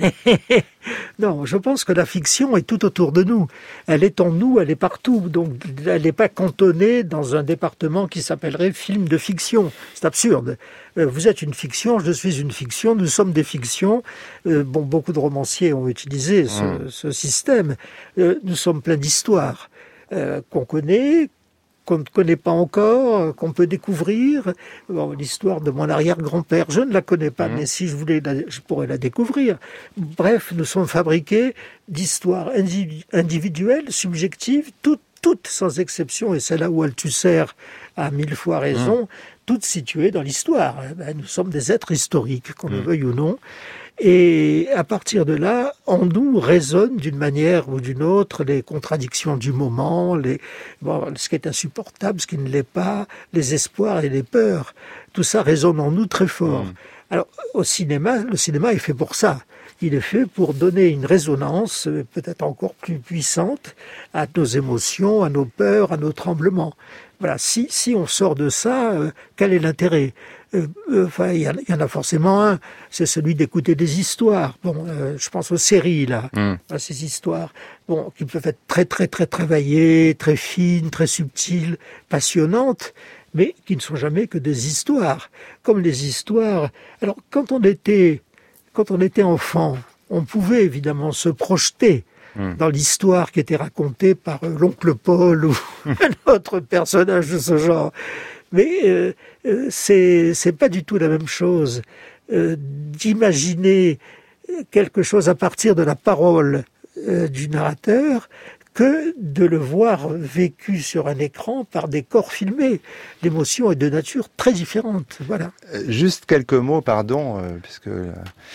Non, je pense que la fiction est tout autour de nous. Elle est en nous, elle est partout. Donc, elle n'est pas cantonnée dans un département qui s'appellerait film de fiction. C'est absurde. Euh, vous êtes une fiction, je suis une fiction, nous sommes des fictions. Euh, bon, beaucoup de romanciers ont utilisé ce, mmh. ce système. Euh, nous sommes pleins d'histoires euh, qu'on connaît, qu'on ne connaît pas encore, qu'on peut découvrir. Bon, l'histoire de mon arrière-grand-père, je ne la connais pas, mmh. mais si je voulais, la, je pourrais la découvrir. Bref, nous sommes fabriqués d'histoires individuelles, subjectives, toutes, toutes sans exception, et c'est là où Althusser a mille fois raison, mmh. toutes situées dans l'histoire. Ben, nous sommes des êtres historiques, qu'on mmh. le veuille ou non. Et à partir de là, en nous résonnent d'une manière ou d'une autre les contradictions du moment, les, bon, ce qui est insupportable, ce qui ne l'est pas, les espoirs et les peurs. Tout ça résonne en nous très fort. Mmh. Alors, au cinéma, le cinéma est fait pour ça. Il est fait pour donner une résonance peut-être encore plus puissante à nos émotions, à nos peurs, à nos tremblements. Voilà, si, si on sort de ça, euh, quel est l'intérêt ? euh, euh, Enfin, il y, y en a forcément un, c'est celui d'écouter des histoires. Bon, euh, je pense aux séries, là, mm. à ces histoires, bon, qui peuvent être très, très, très travaillées, très fines, très subtiles, passionnantes, mais qui ne sont jamais que des histoires. Comme les histoires... Alors, quand on était, quand on était enfant, on pouvait évidemment se projeter dans l'histoire qui était racontée par euh, l'oncle Paul ou un autre personnage de ce genre. Mais euh, euh, c'est, c'est pas du tout la même chose euh, d'imaginer quelque chose à partir de la parole euh, du narrateur que de le voir vécu sur un écran par des corps filmés. L'émotion est de nature très différente. Voilà. Juste quelques mots, pardon, euh, puisque euh,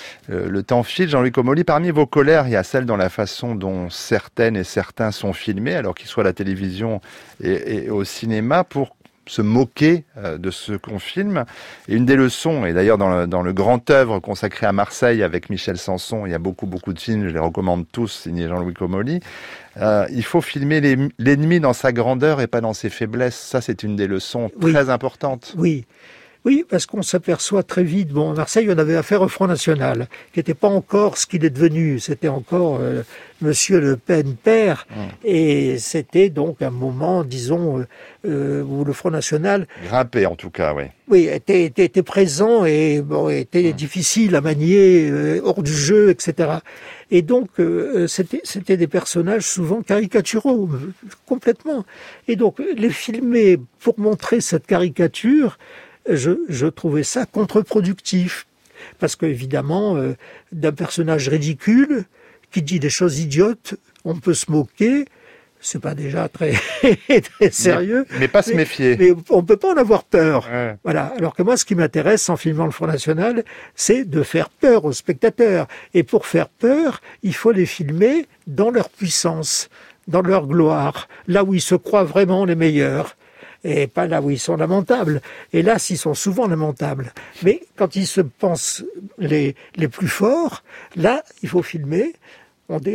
le temps file. Jean-Louis Comolli, parmi vos colères, il y a celle dans la façon dont certaines et certains sont filmés, alors qu'ils soient à la télévision et, et au cinéma, pour se moquer euh, de ce qu'on filme. Et une des leçons, et d'ailleurs dans le, dans le grand œuvre consacré à Marseille avec Michel Sanson, il y a beaucoup beaucoup de films, je les recommande tous, signés Jean-Louis Comolli, euh, il faut filmer les, l'ennemi dans sa grandeur et pas dans ses faiblesses. Ça, c'est une des leçons oui. très importantes. Oui. Oui, parce qu'on s'aperçoit très vite, bon, à Marseille, on avait affaire au Front National, qui n'était pas encore ce qu'il est devenu. C'était encore euh, Monsieur Le Pen père, mmh. et c'était donc un moment, disons, euh, où le Front National... Grimpé, en tout cas, oui. Oui, était, était, était présent et bon, était mmh. difficile à manier, euh, hors du jeu, et cetera. Et donc, euh, c'était, c'était des personnages souvent caricaturaux, complètement. Et donc, les filmer pour montrer cette caricature... Je, je trouvais ça contre-productif, parce qu'évidemment, euh, d'un personnage ridicule qui dit des choses idiotes, on peut se moquer, c'est pas déjà très, très sérieux. Mais, mais pas se méfier. Mais, mais on peut pas en avoir peur. Ouais. Voilà. Alors que moi, ce qui m'intéresse en filmant le Front National, c'est de faire peur aux spectateurs. Et pour faire peur, il faut les filmer dans leur puissance, dans leur gloire, là où ils se croient vraiment les meilleurs. Et pas là où ils sont lamentables. Et là, ils sont souvent lamentables. Mais quand ils se pensent les, les plus forts, là, il faut filmer. On dit,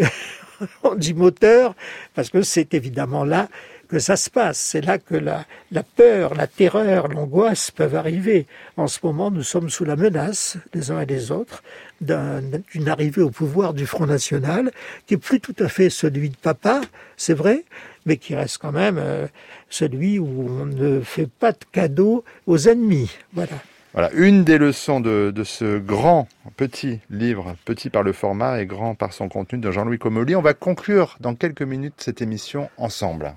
on dit moteur, parce que c'est évidemment là que ça se passe. C'est là que la, la peur, la terreur, l'angoisse peuvent arriver. En ce moment, nous sommes sous la menace, les uns et les autres, d'un, d'une arrivée au pouvoir du Front National, qui est plus tout à fait celui de papa, c'est vrai, mais qui reste quand même euh, celui où on ne fait pas de cadeaux aux ennemis. Voilà. Voilà, une des leçons de, de ce grand, petit livre, petit par le format et grand par son contenu, de Jean-Louis Comolli. On va conclure dans quelques minutes cette émission ensemble.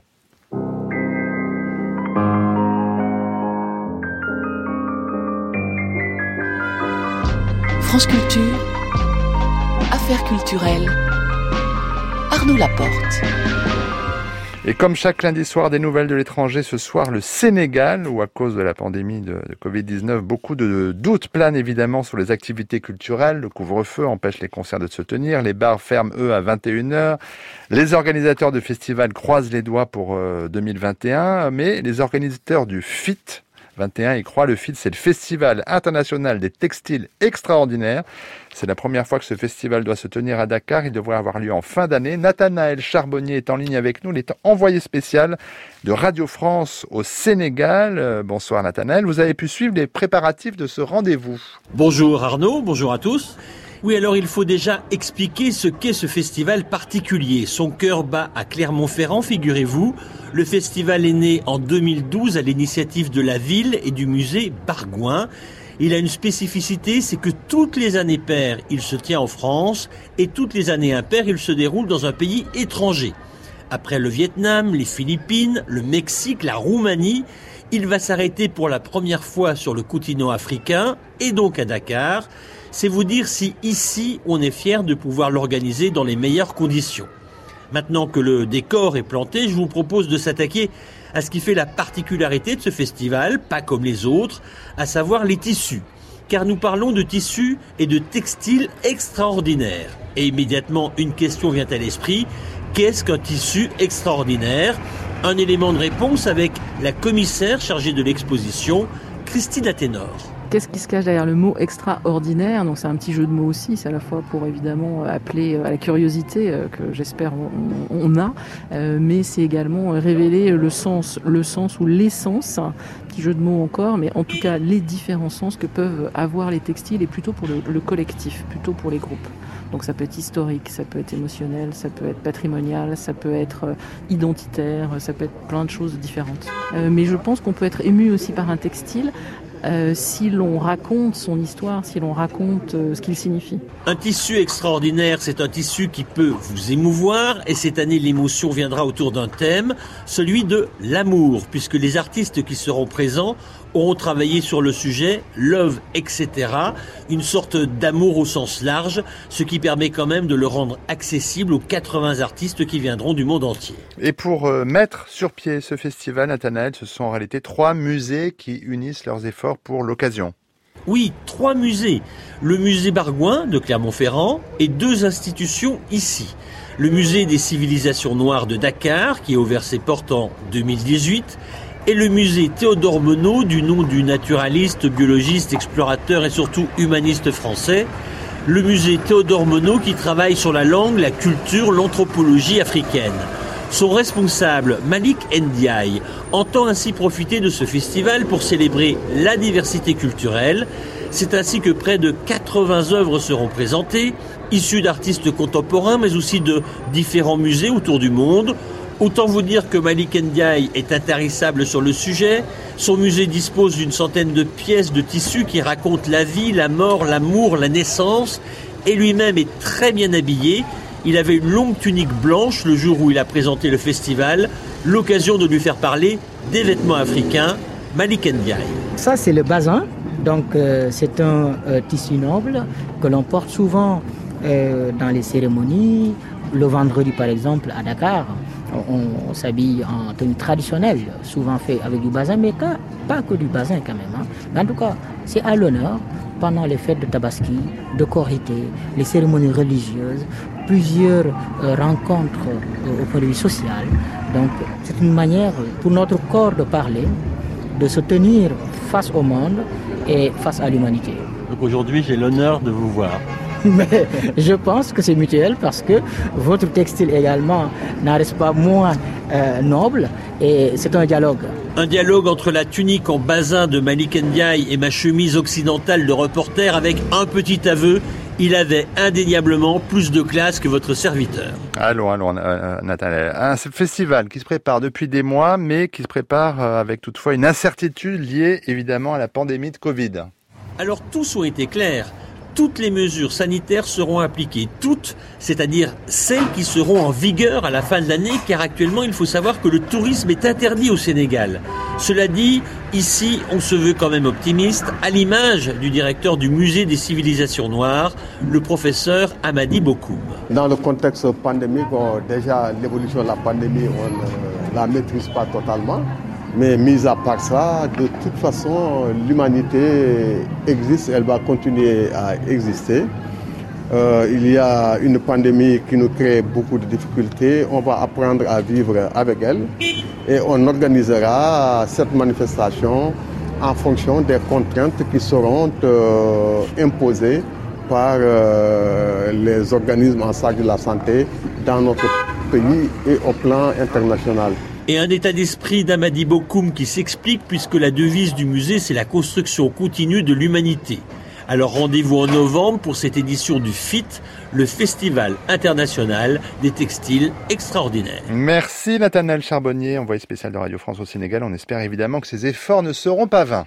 France Culture, Affaires culturelles, Arnaud Laporte. Et comme chaque lundi soir des nouvelles de l'étranger, ce soir le Sénégal, où à cause de la pandémie de, de covid dix-neuf, beaucoup de doutes planent évidemment sur les activités culturelles. Le couvre-feu empêche les concerts de se tenir, les bars ferment eux à vingt et une heures. Les organisateurs de festivals croisent les doigts pour euh, deux mille vingt et un, mais les organisateurs du F I T vingt et un y croient. Le F I T, c'est le Festival international des textiles extraordinaires. C'est la première fois que ce festival doit se tenir à Dakar. Il devrait avoir lieu en fin d'année. Nathanaël Charbonnier est en ligne avec nous. Il est envoyé spécial de Radio France au Sénégal. Euh, bonsoir Nathanaël. Vous avez pu suivre les préparatifs de ce rendez-vous. Bonjour Arnaud, bonjour à tous. Oui, alors il faut déjà expliquer ce qu'est ce festival particulier. Son cœur bat à Clermont-Ferrand, figurez-vous. Le festival est né en deux mille douze à l'initiative de la ville et du musée Bargouin. Il a une spécificité, c'est que toutes les années paires, il se tient en France et toutes les années impaires, il se déroule dans un pays étranger. Après le Vietnam, les Philippines, le Mexique, la Roumanie, il va s'arrêter pour la première fois sur le continent africain et donc à Dakar. C'est vous dire si ici, on est fier de pouvoir l'organiser dans les meilleures conditions. Maintenant que le décor est planté, je vous propose de s'attaquer à ce qui fait la particularité de ce festival, pas comme les autres, à savoir les tissus. car nous parlons de tissus et de textiles extraordinaires. Et immédiatement, une question vient à l'esprit. Qu'est-ce qu'un tissu extraordinaire ? Un élément de réponse avec la commissaire chargée de l'exposition, Christine Athénor. Qu'est-ce qui se cache derrière le mot extraordinaire ? Donc c'est un petit jeu de mots aussi, c'est à la fois pour évidemment appeler à la curiosité que j'espère on, on a, mais c'est également révéler le sens, le sens ou l'essence, petit jeu de mots encore, mais en tout cas les différents sens que peuvent avoir les textiles et plutôt pour le, le collectif, plutôt pour les groupes. Donc ça peut être historique, ça peut être émotionnel, ça peut être patrimonial, ça peut être identitaire, ça peut être plein de choses différentes. Euh, mais je pense qu'on peut être ému aussi par un textile Euh, si l'on raconte son histoire, si l'on raconte euh, ce qu'il signifie. Un tissu extraordinaire, c'est un tissu qui peut vous émouvoir, et cette année l'émotion viendra autour d'un thème, celui de l'amour, puisque les artistes qui seront présents auront travaillé sur le sujet, love, et cetera, une sorte d'amour au sens large, ce qui permet quand même de le rendre accessible aux quatre-vingts artistes qui viendront du monde entier. Et pour euh, mettre sur pied ce festival, Nathanaël, ce sont en réalité trois musées qui unissent leurs efforts pour l'occasion. Oui, trois musées. Le musée Bargouin de Clermont-Ferrand et deux institutions ici. Le musée des civilisations noires de Dakar, qui a ouvert ses portes en deux mille dix-huit, et le musée Théodore Monod, du nom du naturaliste, biologiste, explorateur et surtout humaniste français. Le musée Théodore Monod qui travaille sur la langue, la culture, l'anthropologie africaine. Son responsable, Malik Ndiaye, entend ainsi profiter de ce festival pour célébrer la diversité culturelle. C'est ainsi que près de quatre-vingts œuvres seront présentées, issues d'artistes contemporains, mais aussi de différents musées autour du monde. Autant vous dire que Malik Ndiaye est intarissable sur le sujet. Son musée dispose d'une centaine de pièces de tissus qui racontent la vie, la mort, l'amour, la naissance. Et lui-même est très bien habillé. Il avait une longue tunique blanche le jour où il a présenté le festival. L'occasion de lui faire parler des vêtements africains. Malik Ndiaye. Ça, c'est le bazin. Donc, euh, c'est un euh, tissu noble que l'on porte souvent euh, dans les cérémonies. Le vendredi, par exemple, à Dakar, on, on s'habille en tenue traditionnelle, souvent fait avec du bazin, mais pas, pas que du bazin quand même. Hein. En tout cas, c'est à l'honneur pendant les fêtes de Tabaski, de Korité, les cérémonies religieuses, plusieurs euh, rencontres euh, au point de vue social. Donc, c'est une manière pour notre corps de parler, de se tenir face au monde et face à l'humanité. Donc aujourd'hui, j'ai l'honneur de vous voir. Mais je pense que c'est mutuel parce que votre textile également n'en reste pas moins euh, noble et c'est un dialogue. Un dialogue entre la tunique en bazin de Malik Ndiaye et ma chemise occidentale de reporter avec un petit aveu. Il avait indéniablement plus de classe que votre serviteur. Allons, allons, euh, Nathanaël. Un festival qui se prépare depuis des mois, mais qui se prépare avec toutefois une incertitude liée évidemment à la pandémie de Covid. Alors tous ont été clairs. Toutes les mesures sanitaires seront appliquées, toutes, c'est-à-dire celles qui seront en vigueur à la fin de l'année, car actuellement il faut savoir que le tourisme est interdit au Sénégal. Cela dit, ici on se veut quand même optimiste, à l'image du directeur du musée des civilisations noires, le professeur Amadi Bokoum. Dans le contexte pandémique, bon, déjà l'évolution de la pandémie, on ne la maîtrise pas totalement. Mais mis à part ça, de toute façon, l'humanité existe, elle va continuer à exister. Euh, il y a une pandémie qui nous crée beaucoup de difficultés. On va apprendre à vivre avec elle et on organisera cette manifestation en fonction des contraintes qui seront euh, imposées par euh, les organismes en charge de la santé dans notre pays et au plan international. Et un état d'esprit d'Amadi Bokoum qui s'explique puisque la devise du musée, c'est la construction continue de l'humanité. Alors rendez-vous en novembre pour cette édition du F I T, le Festival international des textiles extraordinaires. Merci Nathanaël Charbonnier, envoyé spécial de Radio France au Sénégal. On espère évidemment que ces efforts ne seront pas vains.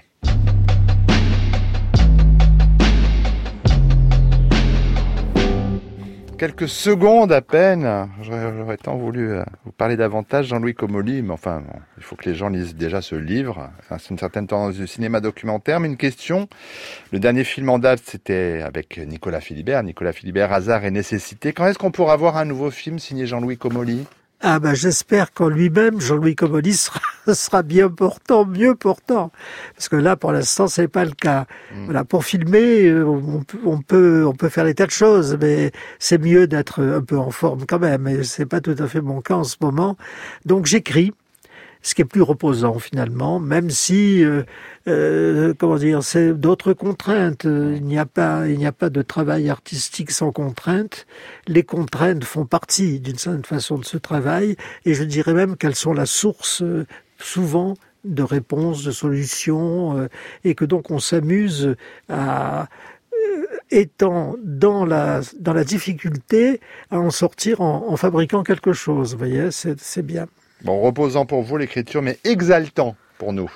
Quelques secondes à peine, j'aurais tant voulu vous parler davantage, Jean-Louis Comolli, mais enfin, bon, il faut que les gens lisent déjà ce livre. Enfin, c'est une certaine tendance du cinéma documentaire, mais une question. Le dernier film en date, c'était avec Nicolas Philibert. Nicolas Philibert, Hasard et nécessité. Quand est-ce qu'on pourra voir un nouveau film signé Jean-Louis Comolli ? Ah ben j'espère qu'en lui-même, Jean-Louis Comolli sera, sera bien portant, mieux portant. Parce que là, pour l'instant, c'est pas le cas. Mmh. Voilà, pour filmer, on peut, on peut, on peut faire des tas de choses, mais c'est mieux d'être un peu en forme quand même. Et c'est pas tout à fait mon cas en ce moment. Donc j'écris. Ce qui est plus reposant finalement, même si, euh, euh, comment dire, c'est d'autres contraintes. Il n'y a pas, il n'y a pas de travail artistique sans contraintes. Les contraintes font partie d'une certaine façon de ce travail, et je dirais même qu'elles sont la source euh, souvent de réponses, de solutions, euh, et que donc on s'amuse à euh, étant dans la dans la difficulté à en sortir en, en fabriquant quelque chose. Vous voyez, c'est, c'est bien. Bon, reposant pour vous l'écriture, mais exaltant pour nous.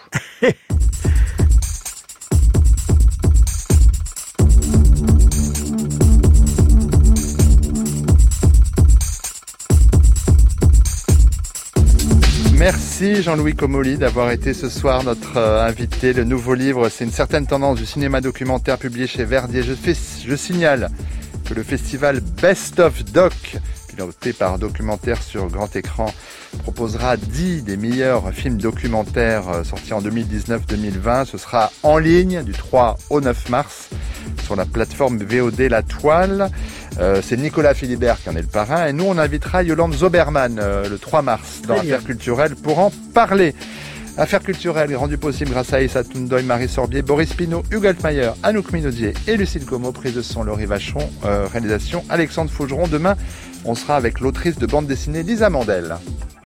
Merci Jean-Louis Comolli d'avoir été ce soir notre euh, invité. Le nouveau livre, c'est une certaine tendance du cinéma documentaire publié chez Verdier. Je, fais, je signale que le festival Best of Doc, piloté par Documentaire sur grand écran, proposera dix des meilleurs films documentaires sortis en deux mille dix-neuf deux mille vingt. Ce sera en ligne du trois au neuf mars sur la plateforme V O D La Toile. Euh, c'est Nicolas Philibert qui en est le parrain, et nous on invitera Yolande Zoberman euh, le trois mars dans Affaires culturelles pour en parler. Affaires culturelles rendues possibles grâce à Issa Toundoy, Marie Sorbier, Boris Pinault, Hugues Altmaier, Anouk Minaudier et Lucille Como. Prise de son Laurie Vacheron, euh, réalisation Alexandre Faugeron. Demain, on sera avec l'autrice de bande dessinée Lisa Mandel.